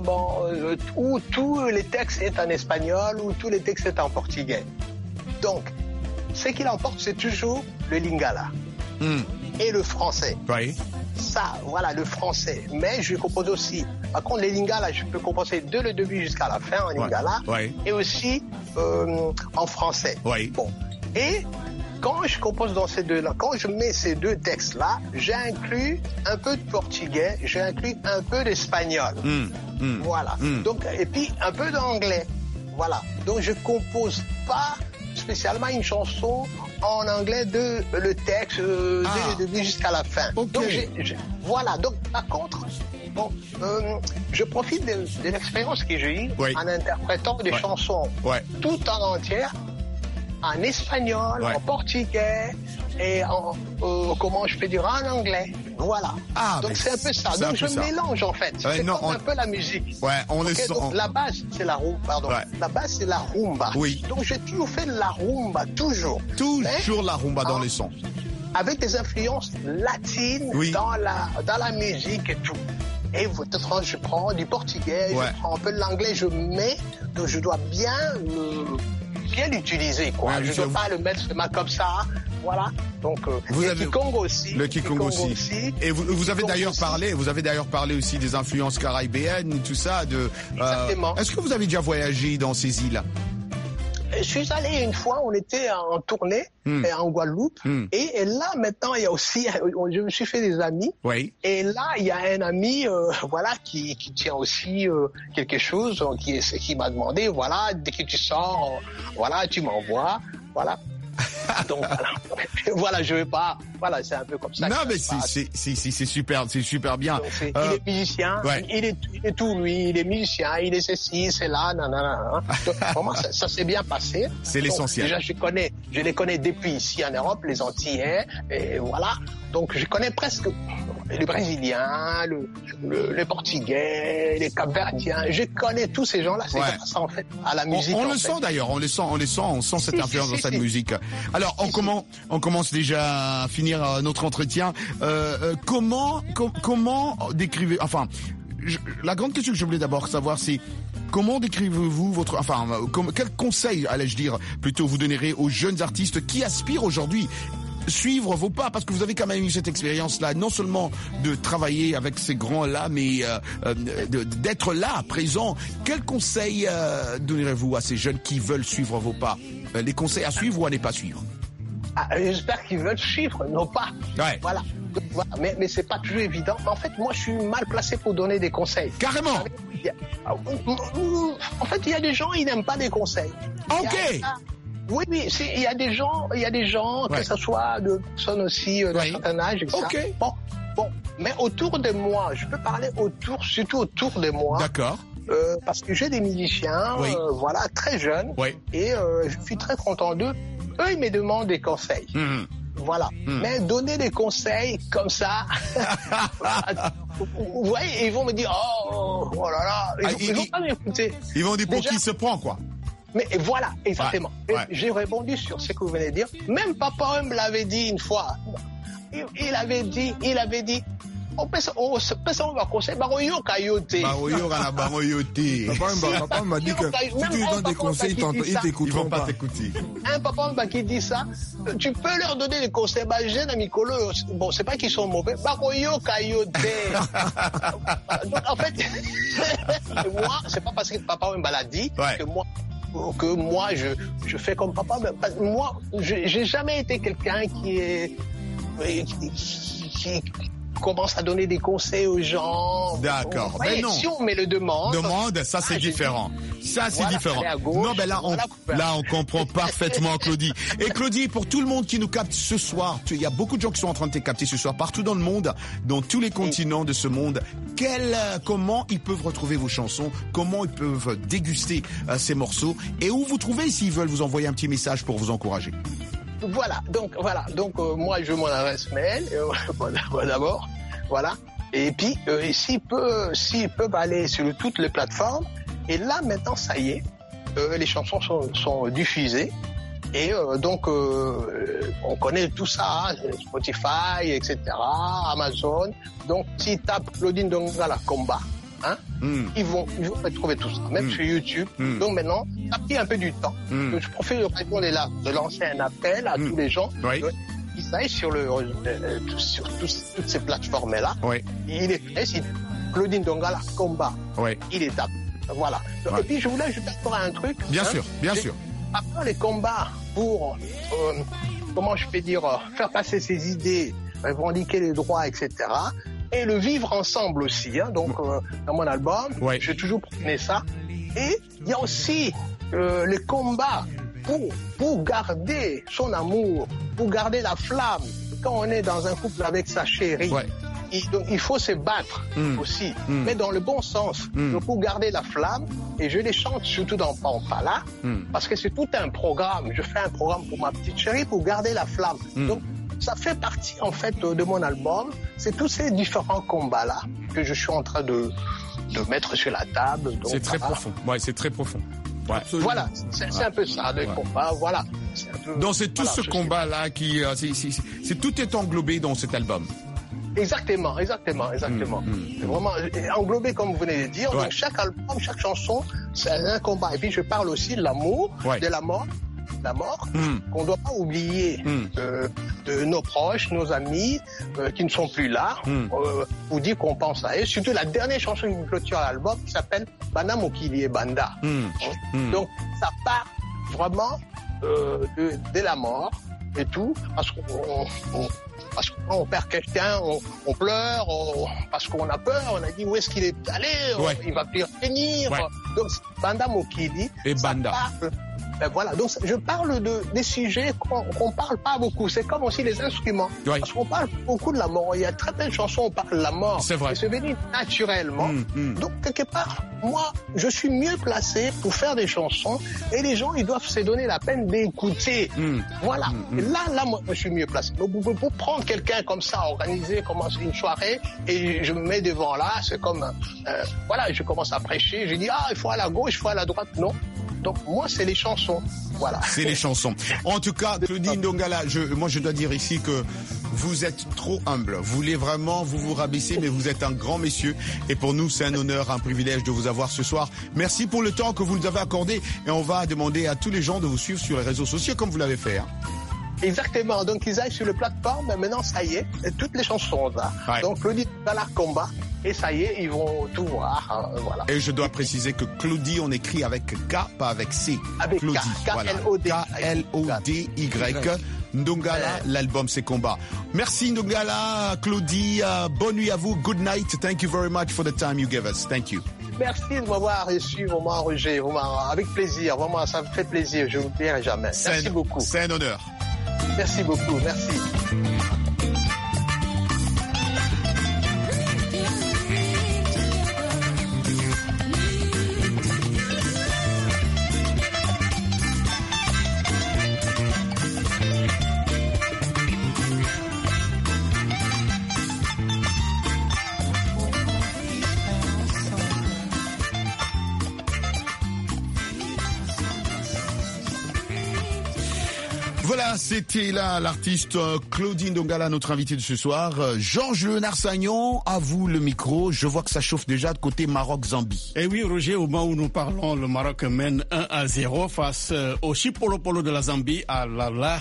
où tous les textes sont en espagnol ou tous les textes sont en portugais. Donc, ce qui l'emporte, c'est toujours le lingala et le français. Oui. Ça, voilà, le français. Mais je compose aussi. Par contre, les lingala, je peux composer de le début jusqu'à la fin en lingala et aussi en français. Oui. Bon. Et quand je compose dans ces deux-là, quand je mets ces deux textes-là, j'inclus un peu de portugais, j'inclus un peu d'espagnol. Voilà. Donc, et puis un peu d'anglais. Voilà. Donc, je compose pas spécialement une chanson en anglais le texte dès le début jusqu'à la fin. Okay. Donc, voilà. Donc, par contre, je profite de l'expérience que j'ai eue en interprétant des chansons tout en entière, en espagnol, en portugais et comment je peux dire, en anglais. Voilà. Donc c'est un peu ça. Donc je mélange en fait. C'est un peu la musique. Ouais, donc, la base c'est la rumba. Pardon. La base c'est la rumba. Oui. Donc j'ai toujours fait la rumba, toujours. Toujours la rumba dans les sons. Avec des influences latines dans la musique et tout. Et peut-être je prends du portugais, je prends un peu de l'anglais, je mets. Donc je dois bien l'utiliser, quoi. Je ne dois pas le mettre seulement comme ça. Voilà. Donc, le Kikongo aussi. Le Kikongo aussi. Et vous avez d'ailleurs parlé aussi des influences caribéennes, tout ça. Exactement. Est-ce que vous avez déjà voyagé dans ces îles? Je suis allé une fois, on était en tournée en Guadeloupe. Et là, maintenant, il y a aussi, je me suis fait des amis. Oui. Et là, il y a un ami, qui tient aussi quelque chose, qui m'a demandé, voilà, dès que tu sors, tu m'envoies, voilà. Donc voilà, je vais pas. Voilà, c'est un peu comme ça. Non, mais c'est super bien. Donc, il est musicien, il est tout lui, il est musicien, il est ceci, c'est là, nanana. Donc vraiment, ça s'est bien passé. C'est l'essentiel. Déjà, je les connais depuis ici en Europe, les Antillais, et voilà. Donc je connais presque les Brésiliens, les Portugais, les Cap-Verdiens. Je connais tous ces gens-là. C'est grâce en fait à la musique. On le sent d'ailleurs. On sent cette influence dans cette musique. Alors on commence déjà à finir notre entretien. Comment décrivez, la grande question que je voulais d'abord savoir, c'est comment décrivez-vous quel conseil, allais-je dire, plutôt vous donnerez aux jeunes artistes qui aspirent aujourd'hui suivre vos pas, parce que vous avez quand même eu cette expérience-là, non seulement de travailler avec ces grands-là, mais d'être là, présent. Quels conseils donnerez-vous à ces jeunes qui veulent suivre vos pas? Les conseils à suivre ou à ne pas suivre? J'espère qu'ils veulent suivre nos pas. Ouais. Voilà. Mais c'est pas toujours évident. En fait, moi, je suis mal placé pour donner des conseils. Carrément. En fait, il y a des gens, ils n'aiment pas des conseils. Ok. Oui, il y a des gens, que ce soit de personnes aussi d'un certain âge, etc. Okay. Bon, mais autour de moi, je peux parler surtout autour de moi. D'accord. Parce que j'ai des musiciens, très jeunes, et je suis très content d'eux. Eux, ils me demandent des conseils. Voilà. Mais donner des conseils comme ça, vous voyez, ils vont me dire, oh là là, ils vont pas m'écouter. Ils vont dire pour qui se prend, quoi. Mais voilà, exactement. J'ai répondu sur ce que vous venez de dire. Même Papa Humble l'avait dit une fois. Il avait dit, on va conseiller, Baroyo Kayote. Papa m'a dit que si tu lui donnes des conseils, ils t'écouteront pas. Un papa qui dit ça, tu peux leur donner des conseils. Jeune Amicolo, bon, c'est pas qu'ils sont mauvais. Baroyo Kayote. Donc, en fait, moi, c'est pas parce que Papa l'a dit que moi, je fais comme papa. Moi, j'ai jamais été quelqu'un commence à donner des conseils aux gens. D'accord. Mais non. Si on me le demande. Ça c'est différent. Ça c'est différent. Gauche, non, ben là on comprend parfaitement, Claudie. Et Claudie, pour tout le monde qui nous capte ce soir, il y a beaucoup de gens qui sont en train de te capter ce soir partout dans le monde, dans tous les continents de ce monde. Comment ils peuvent retrouver vos chansons? Comment ils peuvent déguster ces morceaux? Et où vous trouvez s'ils veulent vous envoyer un petit message pour vous encourager? Voilà, donc moi je mon adresse mail d'abord, voilà. Et puis s'ils peuvent aller sur toutes les plateformes. Et là maintenant ça y est, les chansons sont diffusées. Et on connaît tout ça, Spotify, etc., Amazon. Donc s'ils tapent Claudine Ndongala Komba, ils vont retrouver tout ça, même sur YouTube. Donc maintenant, ça a pris un peu du temps. Je profite de l'occasion de lancer un appel à tous les gens. Ils aillent sur toutes ces plateformes-là. Il est fait, c'est Claudine Ndongala Komba. Il est tapé. Voilà. Et puis je voulais ajouter encore un truc. Bien sûr. Après les combats pour, comment je peux dire, faire passer ses idées, revendiquer les droits, etc., et le vivre ensemble aussi. Donc, dans mon album, j'ai toujours prôné ça. Et il y a aussi les combats pour garder son amour, pour garder la flamme. Quand on est dans un couple avec sa chérie, donc, il faut se battre aussi, mais dans le bon sens, pour garder la flamme. Et je les chante surtout dans Pampala, parce que c'est tout un programme. Je fais un programme pour ma petite chérie pour garder la flamme. Donc, ça fait partie en fait de mon album. C'est tous ces différents combats-là que je suis en train de mettre sur la table. C'est très profond. C'est très profond. Voilà, c'est un peu ça, le combat. Voilà. Donc c'est tout ce combat-là qui, tout est englobé dans cet album. Exactement. C'est vraiment englobé comme vous venez de dire. Donc chaque album, chaque chanson, c'est un combat. Et puis je parle aussi de l'amour, de la mort, qu'on ne doit pas oublier de nos proches, nos amis qui ne sont plus là, pour dire qu'on pense à eux. Surtout la dernière chanson qui clôture l'album qui s'appelle Banda Mokili et Banda. Donc ça part vraiment de la mort et tout, parce que quand on perd quelqu'un, on pleure, parce qu'on a peur, on a dit où est-ce qu'il est allé, il va plus revenir. Donc Banda Mokili et Banda. Voilà, donc je parle des sujets qu'on parle pas beaucoup. C'est comme aussi les instruments. Parce qu'on parle beaucoup de la mort. Il y a très peu de chansons où on parle de la mort. C'est vrai. Et c'est venu naturellement. Donc, quelque part, moi, je suis mieux placé pour faire des chansons et les gens, ils doivent se donner la peine d'écouter. Voilà. Et là, moi, je suis mieux placé. Donc, pour prendre quelqu'un comme ça, organiser, commencer une soirée et je me mets devant là, c'est comme, je commence à prêcher. Je dis, il faut à la gauche, il faut à la droite. Non. Donc moi, c'est les chansons. Voilà. C'est les chansons. En tout cas, Claudine Ndongala, je dois dire ici que vous êtes trop humble. Vous voulez vraiment vous rabaisser, mais vous êtes un grand monsieur. Et pour nous, c'est un honneur, un privilège de vous avoir ce soir. Merci pour le temps que vous nous avez accordé. Et on va demander à tous les gens de vous suivre sur les réseaux sociaux comme vous l'avez fait. Exactement. Donc ils aillent sur les plateformes. Maintenant, ça y est, toutes les chansons là. Donc Claudie Ndongala Komba. Et ça y est, ils vont tout voir. Voilà. Et je dois préciser que Claudie, on écrit avec K, pas avec C. Avec Claudie. K-L-O-D. K-L-O-D-Y. Ndongala, l'album c'est Combat. Merci Ndongala, Claudie. Bonne nuit à vous. Good night. Thank you very much for the time you gave us. Thank you. Merci de m'avoir reçu, vraiment, Roger. Vraiment, avec plaisir. Vraiment, ça me fait plaisir. Je ne l'oublierai jamais. Merci beaucoup. C'est un honneur. Merci beaucoup. Merci. Voilà, c'était là l'artiste Claudine Ndongala, notre invité de ce soir. Georges Léonard-Sagnon, à vous le micro. Je vois que ça chauffe déjà de côté Maroc-Zambie. Eh oui, Roger, au moment où nous parlons, le Maroc mène 1-0 face au Chipolopolo de la Zambie. Ah là là,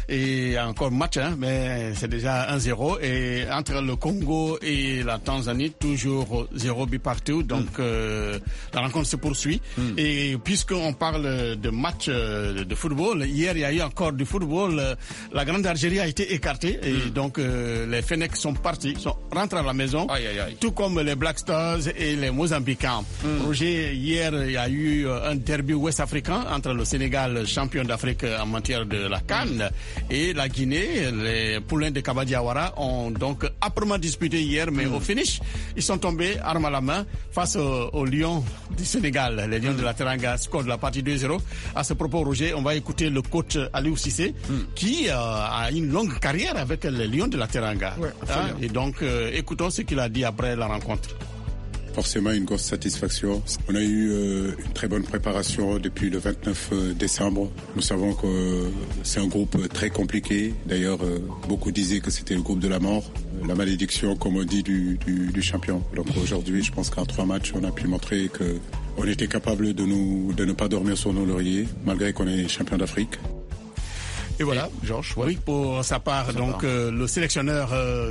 Et encore match, hein, mais c'est déjà 1-0. Et entre le Congo et la Tanzanie, toujours 0 but partout. Donc la rencontre se poursuit. Et puisqu'on parle de match de football, hier il y a eu encore du football. La Grande Algérie a été écartée et donc les Fennecs sont partis, rentrent à la maison, tout comme les Black Stars et les Mozambicains. Roger, hier il y a eu un derby ouest-africain entre le Sénégal, champion d'Afrique en matière de la CAN, et la Guinée. Les poulains de Kaba Diawara ont donc âprement disputé hier, mais au finish, ils sont tombés armes à la main face aux Lions du Sénégal. Les Lions de la Teranga scorent la partie 2-0. À ce propos, Roger, on va écouter le coach Aliou Cissé, qui a une longue carrière avec les Lions de la Teranga. Et donc, écoutons ce qu'il a dit après la rencontre. Forcément une grosse satisfaction. On a eu une très bonne préparation depuis le 29 décembre. Nous savons que c'est un groupe très compliqué. D'ailleurs, beaucoup disaient que c'était le groupe de la mort, la malédiction, comme on dit, du champion. Donc aujourd'hui, je pense qu'en 3 matchs, on a pu montrer que on était capable de ne pas dormir sur nos lauriers, malgré qu'on est champion d'Afrique. Et voilà, Georges. Oui, pour sa part, le sélectionneur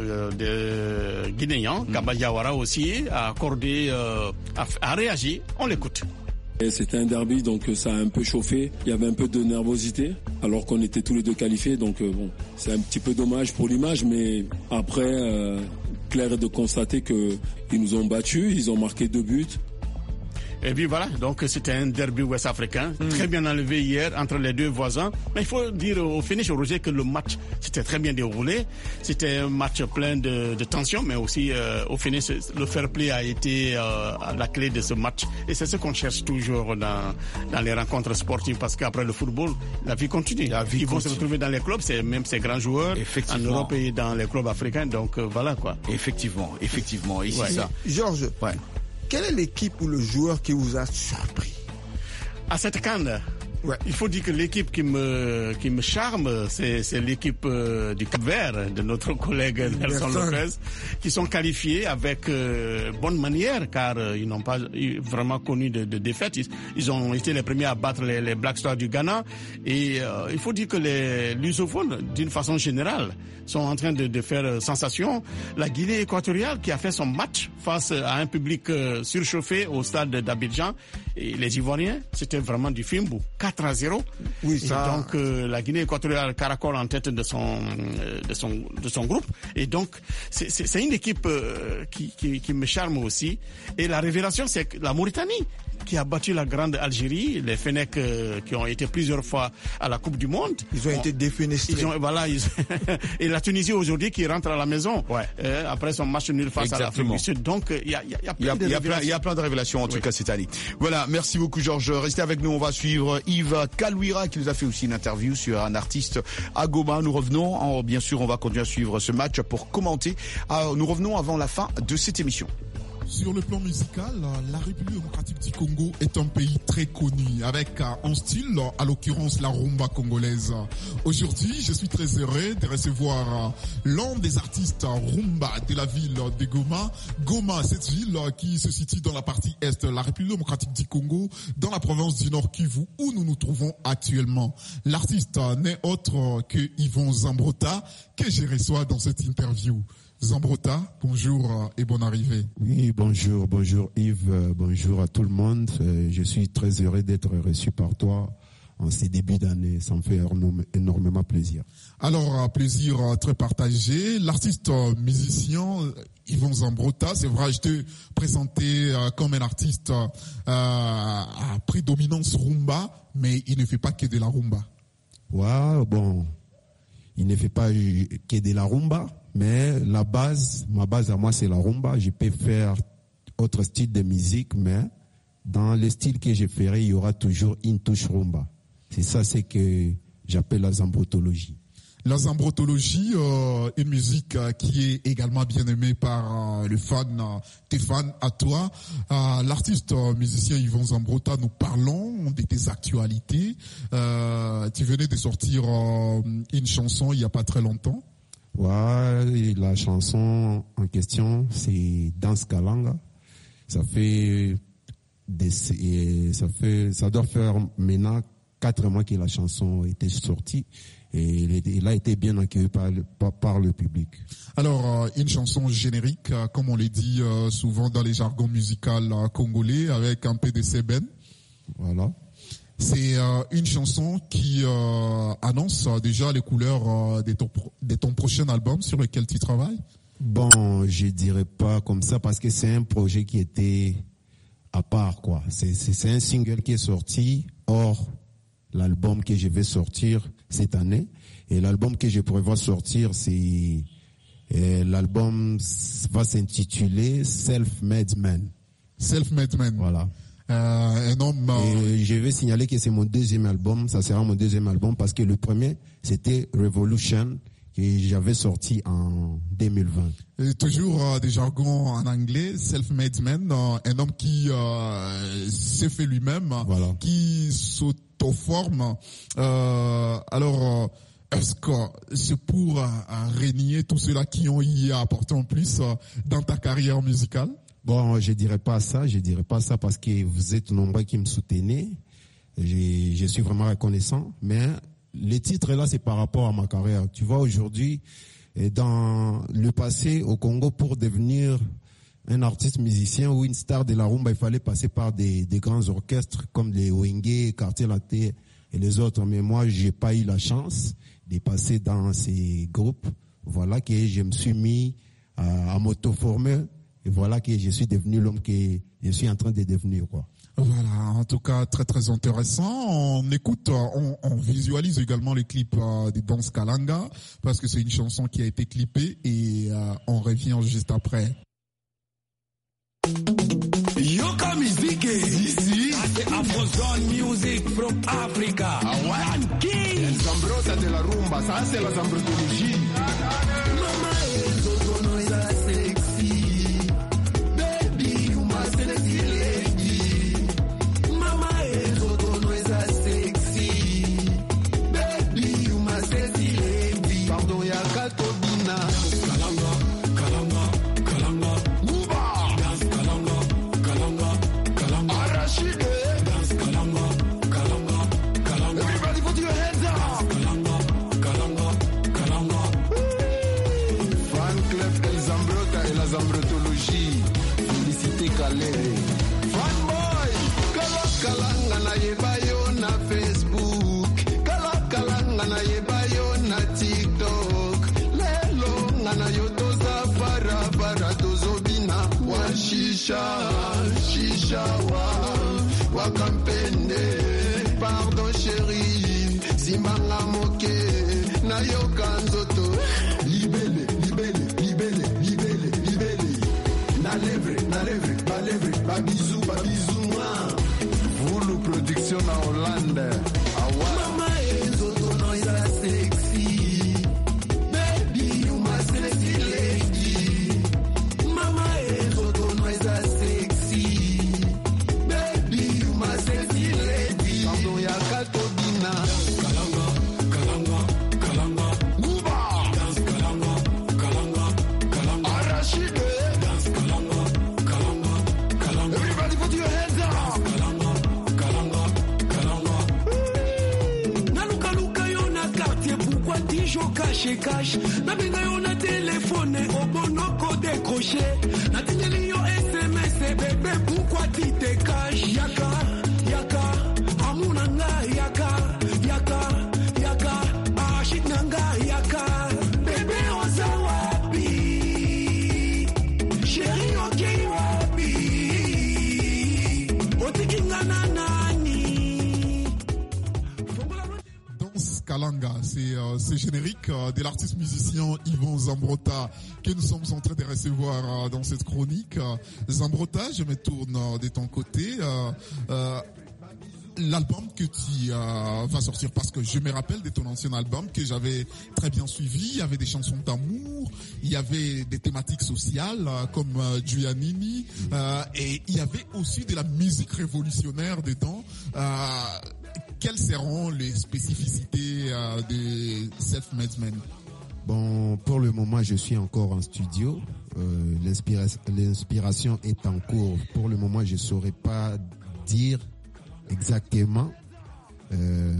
guinéen, Kaba Diawara aussi, a accordé, a réagi. On l'écoute. C'était un derby, donc ça a un peu chauffé. Il y avait un peu de nervosité, alors qu'on était tous les deux qualifiés. Donc bon, c'est un petit peu dommage pour l'image, mais après, clair est de constater qu'ils nous ont battus. Ils ont marqué 2 buts. Et puis voilà, donc c'était un derby ouest-africain, très bien enlevé hier entre les deux voisins. Mais il faut dire au finish, au Roger, que le match s'était très bien déroulé. C'était un match plein de tension, mais aussi au finish, le fair play a été la clé de ce match. Et c'est ce qu'on cherche toujours dans les rencontres sportives, parce qu'après le football, la vie continue. Ils vont se retrouver dans les clubs, c'est même ces grands joueurs en Europe et dans les clubs africains. Donc voilà quoi. Effectivement. Ici ça. Georges. Quelle est l'équipe ou le joueur qui vous a surpris à cette CAN? Il faut dire que l'équipe qui me charme, c'est l'équipe du Cap-Vert, de notre collègue Nelson Lopez, qui sont qualifiés avec bonne manière, car ils n'ont pas vraiment connu de défaite. Ils ont été les premiers à battre les Black Stars du Ghana. Et il faut dire que les lusophones, d'une façon générale, sont en train de faire sensation. La Guinée équatoriale, qui a fait son match face à un public surchauffé au stade d'Abidjan, et les Ivoiriens, c'était vraiment du Fimbu. 4-0. Oui, ça. Et donc la Guinée équatoriale caracole en tête de son groupe. Et donc c'est une équipe qui me charme aussi. Et la révélation, c'est que la Mauritanie, qui a battu la Grande Algérie, les Fennecs qui ont été plusieurs fois à la Coupe du Monde. Ils ont été défenestrés. Et la Tunisie aujourd'hui qui rentre à la maison après son match nul face à l'Afrique du Sud. Donc il y a plein de révélations en tout cas cette année. Voilà, merci beaucoup Georges. Restez avec nous, on va suivre Yves Kalouira qui nous a fait aussi une interview sur un artiste à Goma. Nous revenons, bien sûr on va continuer à suivre ce match pour commenter. Nous revenons avant la fin de cette émission. Sur le plan musical, la République démocratique du Congo est un pays très connu, avec un style, à l'occurrence la rumba congolaise. Aujourd'hui, je suis très heureux de recevoir l'un des artistes rumba de la ville de Goma. Goma, cette ville qui se situe dans la partie est de la République démocratique du Congo, dans la province du Nord Kivu, où nous nous trouvons actuellement. L'artiste n'est autre que Yvon Zambrotta, que je reçois dans cette interview. Zambrotta, bonjour et bonne arrivée. Oui, bonjour Yves, bonjour à tout le monde. Je suis très heureux d'être reçu par toi en ces débuts d'année. Ça me fait énormément plaisir. Alors, plaisir très partagé. L'artiste musicien Yvon Zambrotta, c'est vrai, je te présentais comme un artiste à prédominance rumba, mais il ne fait pas que de la rumba. Ouais, bon, il ne fait pas que de la rumba. Mais ma base à moi, c'est la rumba. Je peux faire autre style de musique, mais dans le style que je ferai, il y aura toujours une touche rumba. C'est ça, c'est que j'appelle la zambrotologie. La zambrotologie, une musique qui est également bien aimée par tes fans à toi. L'artiste musicien Yvon Zambrotta, nous parlons de tes actualités. Tu venais de sortir une chanson il n'y a pas très longtemps. Ouais, la chanson en question, c'est Danse Kalanga. Ça doit faire maintenant 4 mois que la chanson était sortie. Et il a été bien accueilli par le public. Alors, une chanson générique, comme on le dit souvent dans les jargons musicaux congolais, avec un peu de sébène. Voilà. C'est une chanson qui annonce déjà les couleurs de ton prochain album sur lequel tu travailles. Bon, je dirais pas comme ça parce que c'est un projet qui était à part, quoi. C'est un single qui est sorti hors l'album que je vais sortir cette année. Et l'album que je prévois sortir, c'est l'album va s'intituler Self-Made Man. Self-Made Man. Voilà. Un homme. Et je vais signaler que c'est mon deuxième album. Ça sera mon deuxième album parce que le premier, c'était Revolution, que j'avais sorti en 2020. Et toujours des jargons en anglais, self-made man, un homme qui s'est fait lui-même, voilà, qui s'auto-forme. Alors, est-ce que c'est pour régner tous ceux-là qui ont y apporté en plus dans ta carrière musicale? Bon, je dirais pas ça parce que vous êtes nombreux qui me soutenez. Je suis vraiment reconnaissant, mais les titres là, c'est par rapport à ma carrière. Tu vois, aujourd'hui, dans le passé, au Congo, pour devenir un artiste musicien ou une star de la rumba, il fallait passer par des grands orchestres comme les Wenge, Quartier Laté et les autres. Mais moi, j'ai pas eu la chance de passer dans ces groupes. Voilà que je me suis mis à m'auto-former. Et voilà que je suis devenu l'homme que je suis en train de devenir, quoi. Voilà, en tout cas, très très intéressant. On écoute, on visualise également le clip de Danse Kalanga, parce que c'est une chanson qui a été clippée et on revient juste après. Yoka music ici, c'est Afrozone music from Africa. One King. El Zambrotta de la rumba, ça c'est la zambrotologie. Mama Zozono is a sexy, baby you must be lady. Mama Zozono is a sexy, baby you must be lady. Pardon ya Katobina. Zambrotologie, félicité Calais. Fanboy, kalanga na yebayo na Facebook, kalanga na yebayo na TikTok. Lelo ngana yotoza para tozobina wa shisha wa kampende. Pardon chérie, simbanga moke na yokanzoto. Libele. Ba bisou, moi. Voulou production en Hollande. Mama Zozono is a sexy, baby you must be lady. Mama Zozono is a sexy, baby you must be lady. Pardon ya Katobina. Cache, na benga yo na téléphone au bonoko décroché. Na tindeli yo SMS bébé pourquoi tu te caches? Yaka, amunanga yaka, ashitnanga yaka. Bébé oza wapi? Chérie ok wapi? Otikinga na nani? Kalanga, c'est générique de l'artiste musicien Yvon Zambrotta que nous sommes en train de recevoir dans cette chronique. Zambrotta, je me tourne de ton côté. L'album que tu vas sortir, parce que je me rappelle de ton ancien album que j'avais très bien suivi, il y avait des chansons d'amour, il y avait des thématiques sociales comme Giannini, et il y avait aussi de la musique révolutionnaire dedans. Quelles seront les spécificités de Self-Made Man? Bon, pour le moment, je suis encore en studio. L'inspiration est en cours. Pour le moment, je ne saurais pas dire exactement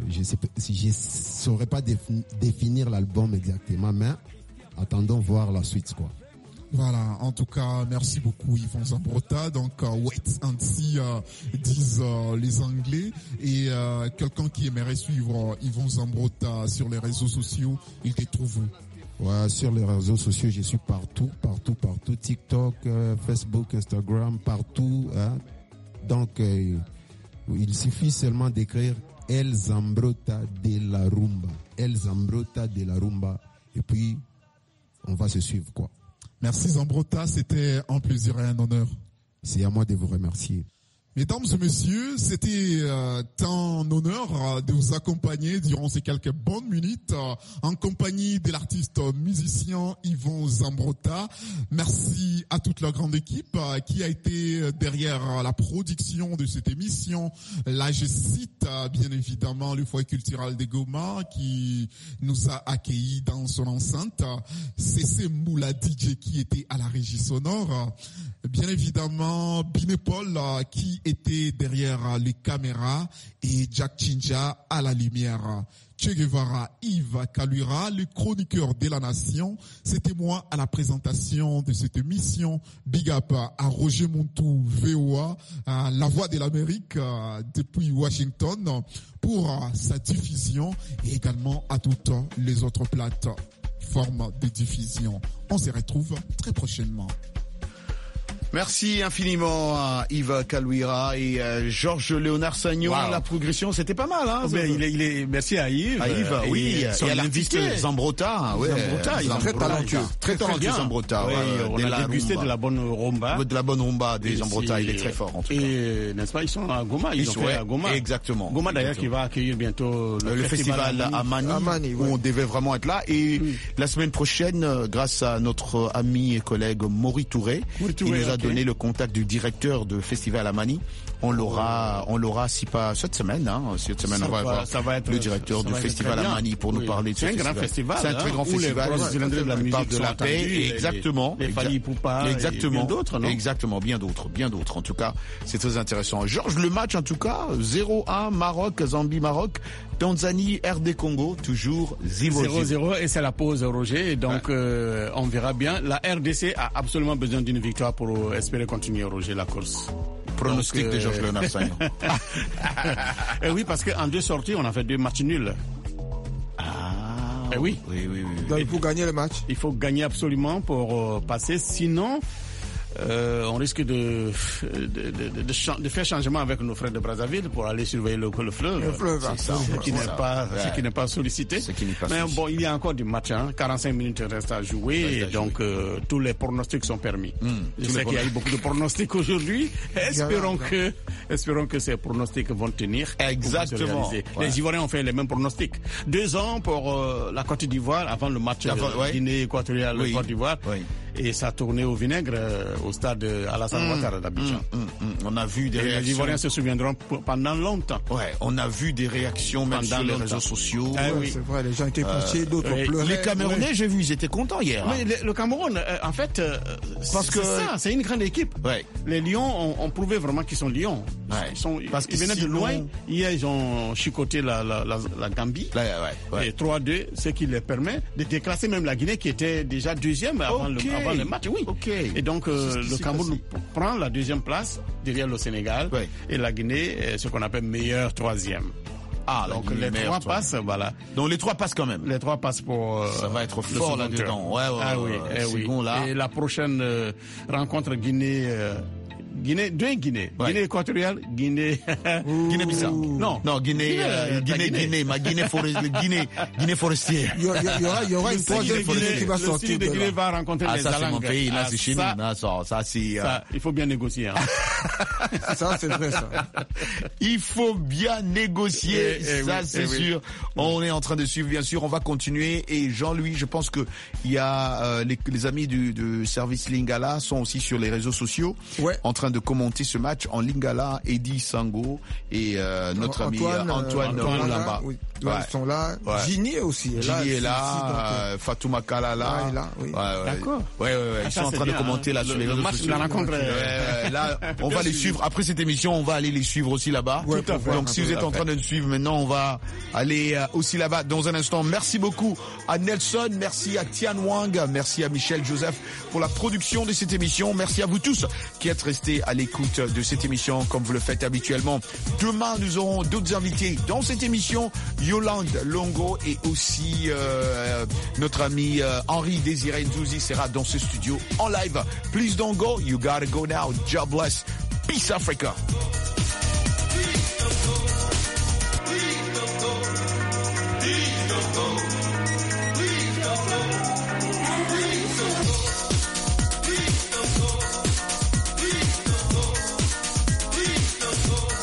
je saurais pas définir l'album exactement, mais attendons voir la suite, quoi. Voilà, en tout cas, merci beaucoup Yvon Zambrotta. Donc, wait and see, disent les Anglais. Et quelqu'un qui aimerait suivre Yvon Zambrotta sur les réseaux sociaux, il te trouve où? Ouais, sur les réseaux sociaux, je suis partout. TikTok, Facebook, Instagram, partout. Hein. Donc, il suffit seulement d'écrire El Zambrotta de la Rumba. El Zambrotta de la Rumba. Et puis, on va se suivre, quoi. Merci Zambrotta, c'était un plaisir et un honneur. C'est à moi de vous remercier. Mesdames et messieurs, c'était un honneur de vous accompagner durant ces quelques bonnes minutes en compagnie de l'artiste musicien Yvon Zambrotta. Merci à toute la grande équipe qui a été derrière la production de cette émission. Là, je cite bien évidemment le Foyer culturel de Goma qui nous a accueillis dans son enceinte. C'est Moula DJ qui était à la régie sonore. Bien évidemment, Binepol qui était derrière les caméras et Jack Chinja à la lumière. Che Guevara, Yves Kaluira, le chroniqueur de la nation. C'était moi à la présentation de cette émission. Big up à Roger Montou, VOA, la voix de l'Amérique depuis Washington pour sa diffusion et également à toutes les autres plateformes de diffusion. On se retrouve très prochainement. Merci infiniment à Yves Kaluira et Georges Léonard Sagnon. Wow. La progression, c'était pas mal, hein. Merci à Yves. Oui, et à l'artiste Zambrotta. Zambrotta, il est très talentueux. Très talentueux, Zambrotta. On a dégusté de la bonne rumba. De la bonne rumba des Zambrotta, il est très fort, en tout cas. Et, n'est-ce pas, ils sont à Goma. Ils sont à Goma. Exactement. Goma, d'ailleurs, qui va accueillir bientôt le festival Amani, où on devait vraiment être là. Et la semaine prochaine, grâce à notre ami et collègue Maury Touré, qui nous a donné le contact du directeur de Festival Amani. On l'aura, si pas cette semaine, cette semaine, on va avoir le directeur du Festival Amani pour nous parler de ce festival. C'est un grand festival. C'est un très grand festival. De la musique de la paix, exactement. Les Fali Poupa, exactement. Et bien d'autres, non? Exactement, bien d'autres. En tout cas, c'est très intéressant. Georges, le match, en tout cas, 0-1, Maroc, Zambie-Maroc, Tanzanie, RD Congo, toujours 0-0. Et c'est la pause, Roger. Et donc, on verra bien. La RDC a absolument besoin d'une victoire pour espérer continuer, Roger, la course. Pronostic de Georges Léonard Sagnon. Oui, parce qu'en 2 sorties, on a fait 2 matchs nuls. Oui. Donc, il faut gagner le match. Il faut gagner absolument pour passer. Sinon, on risque de faire changement avec nos frères de Brazzaville pour aller surveiller le fleuve. Le fleuve, ce qui n'est pas sollicité. Mais bon, il y a encore du match, 45 minutes restent à jouer, donc tous les pronostics sont permis. Je sais qu'il y a eu beaucoup de pronostics aujourd'hui. Espérons que ces pronostics vont tenir. Exactement. Les Ivoiriens ont fait les mêmes pronostics. 2 ans pour la Côte d'Ivoire avant le match Guinée équatoriale Côte d'Ivoire. Et ça a tourné au vinaigre au stade Alassane Ouattara d'Abidjan. On a vu des réactions. Les Ivoiriens se souviendront pendant longtemps. On a vu des réactions même sur les réseaux sociaux. C'est vrai, les gens étaient touchés, d'autres pleuraient. Les Camerounais, j'ai vu, ils étaient contents hier. Mais le Cameroun, en fait, parce que c'est une grande équipe. Les Lions ont prouvé vraiment qu'ils sont Lions. Ils venaient de loin. Hier, ils ont chicoté la Gambie. Et 3-2, ce qui leur permet de déclasser même la Guinée qui était déjà 2e avant le match. Et donc, le Cameroun prend la 2e place derrière le Sénégal et la Guinée, ce qu'on appelle meilleur 3e. Donc les 3 passent, voilà. Donc les 3 passent quand même. Les 3 passent pour. Ça va être fort là-dedans. Oui. Là. Et la prochaine rencontre Guinée. Guinée équatoriale, Guinée-Bissau. Non, Guinée forestière. Il y aura une troisième Guinée qui va sortir. Le Guinée va rencontrer les ça, Alangues. C'est mon pays, là, c'est chez nous. Ça, il faut bien négocier. Ça, c'est vrai, ça. Il faut bien négocier, c'est sûr. On est en train de suivre, bien sûr. On va continuer. Et Jean-Louis, je pense que il y a les amis du service Lingala sont aussi sur les réseaux sociaux, en train train de commenter ce match en lingala, Eddie Sango et notre ami Antoine là-bas. Oui. Là, ils sont là. Ouais. Ginny aussi est là. Ginny est là, Fatouma Kala là. Là, oui. D'accord. Ouais. Ils sont en train de commenter là sur les réseaux sociaux. La rencontre. Là, on va les suivre. Après cette émission, on va aller les suivre aussi là-bas. Ouais, donc si vous êtes en train de nous suivre maintenant, on va aller aussi là-bas dans un instant. Merci beaucoup à Nelson, merci à Tian Wang, merci à Michel Joseph pour la production de cette émission. Merci à vous tous qui êtes restés à l'écoute de cette émission comme vous le faites habituellement. Demain, nous aurons d'autres invités dans cette émission. Yolande Longo et aussi notre ami Henri Désiré Nzouzi sera dans ce studio en live. Please don't go, you gotta go now. God bless. Peace Africa.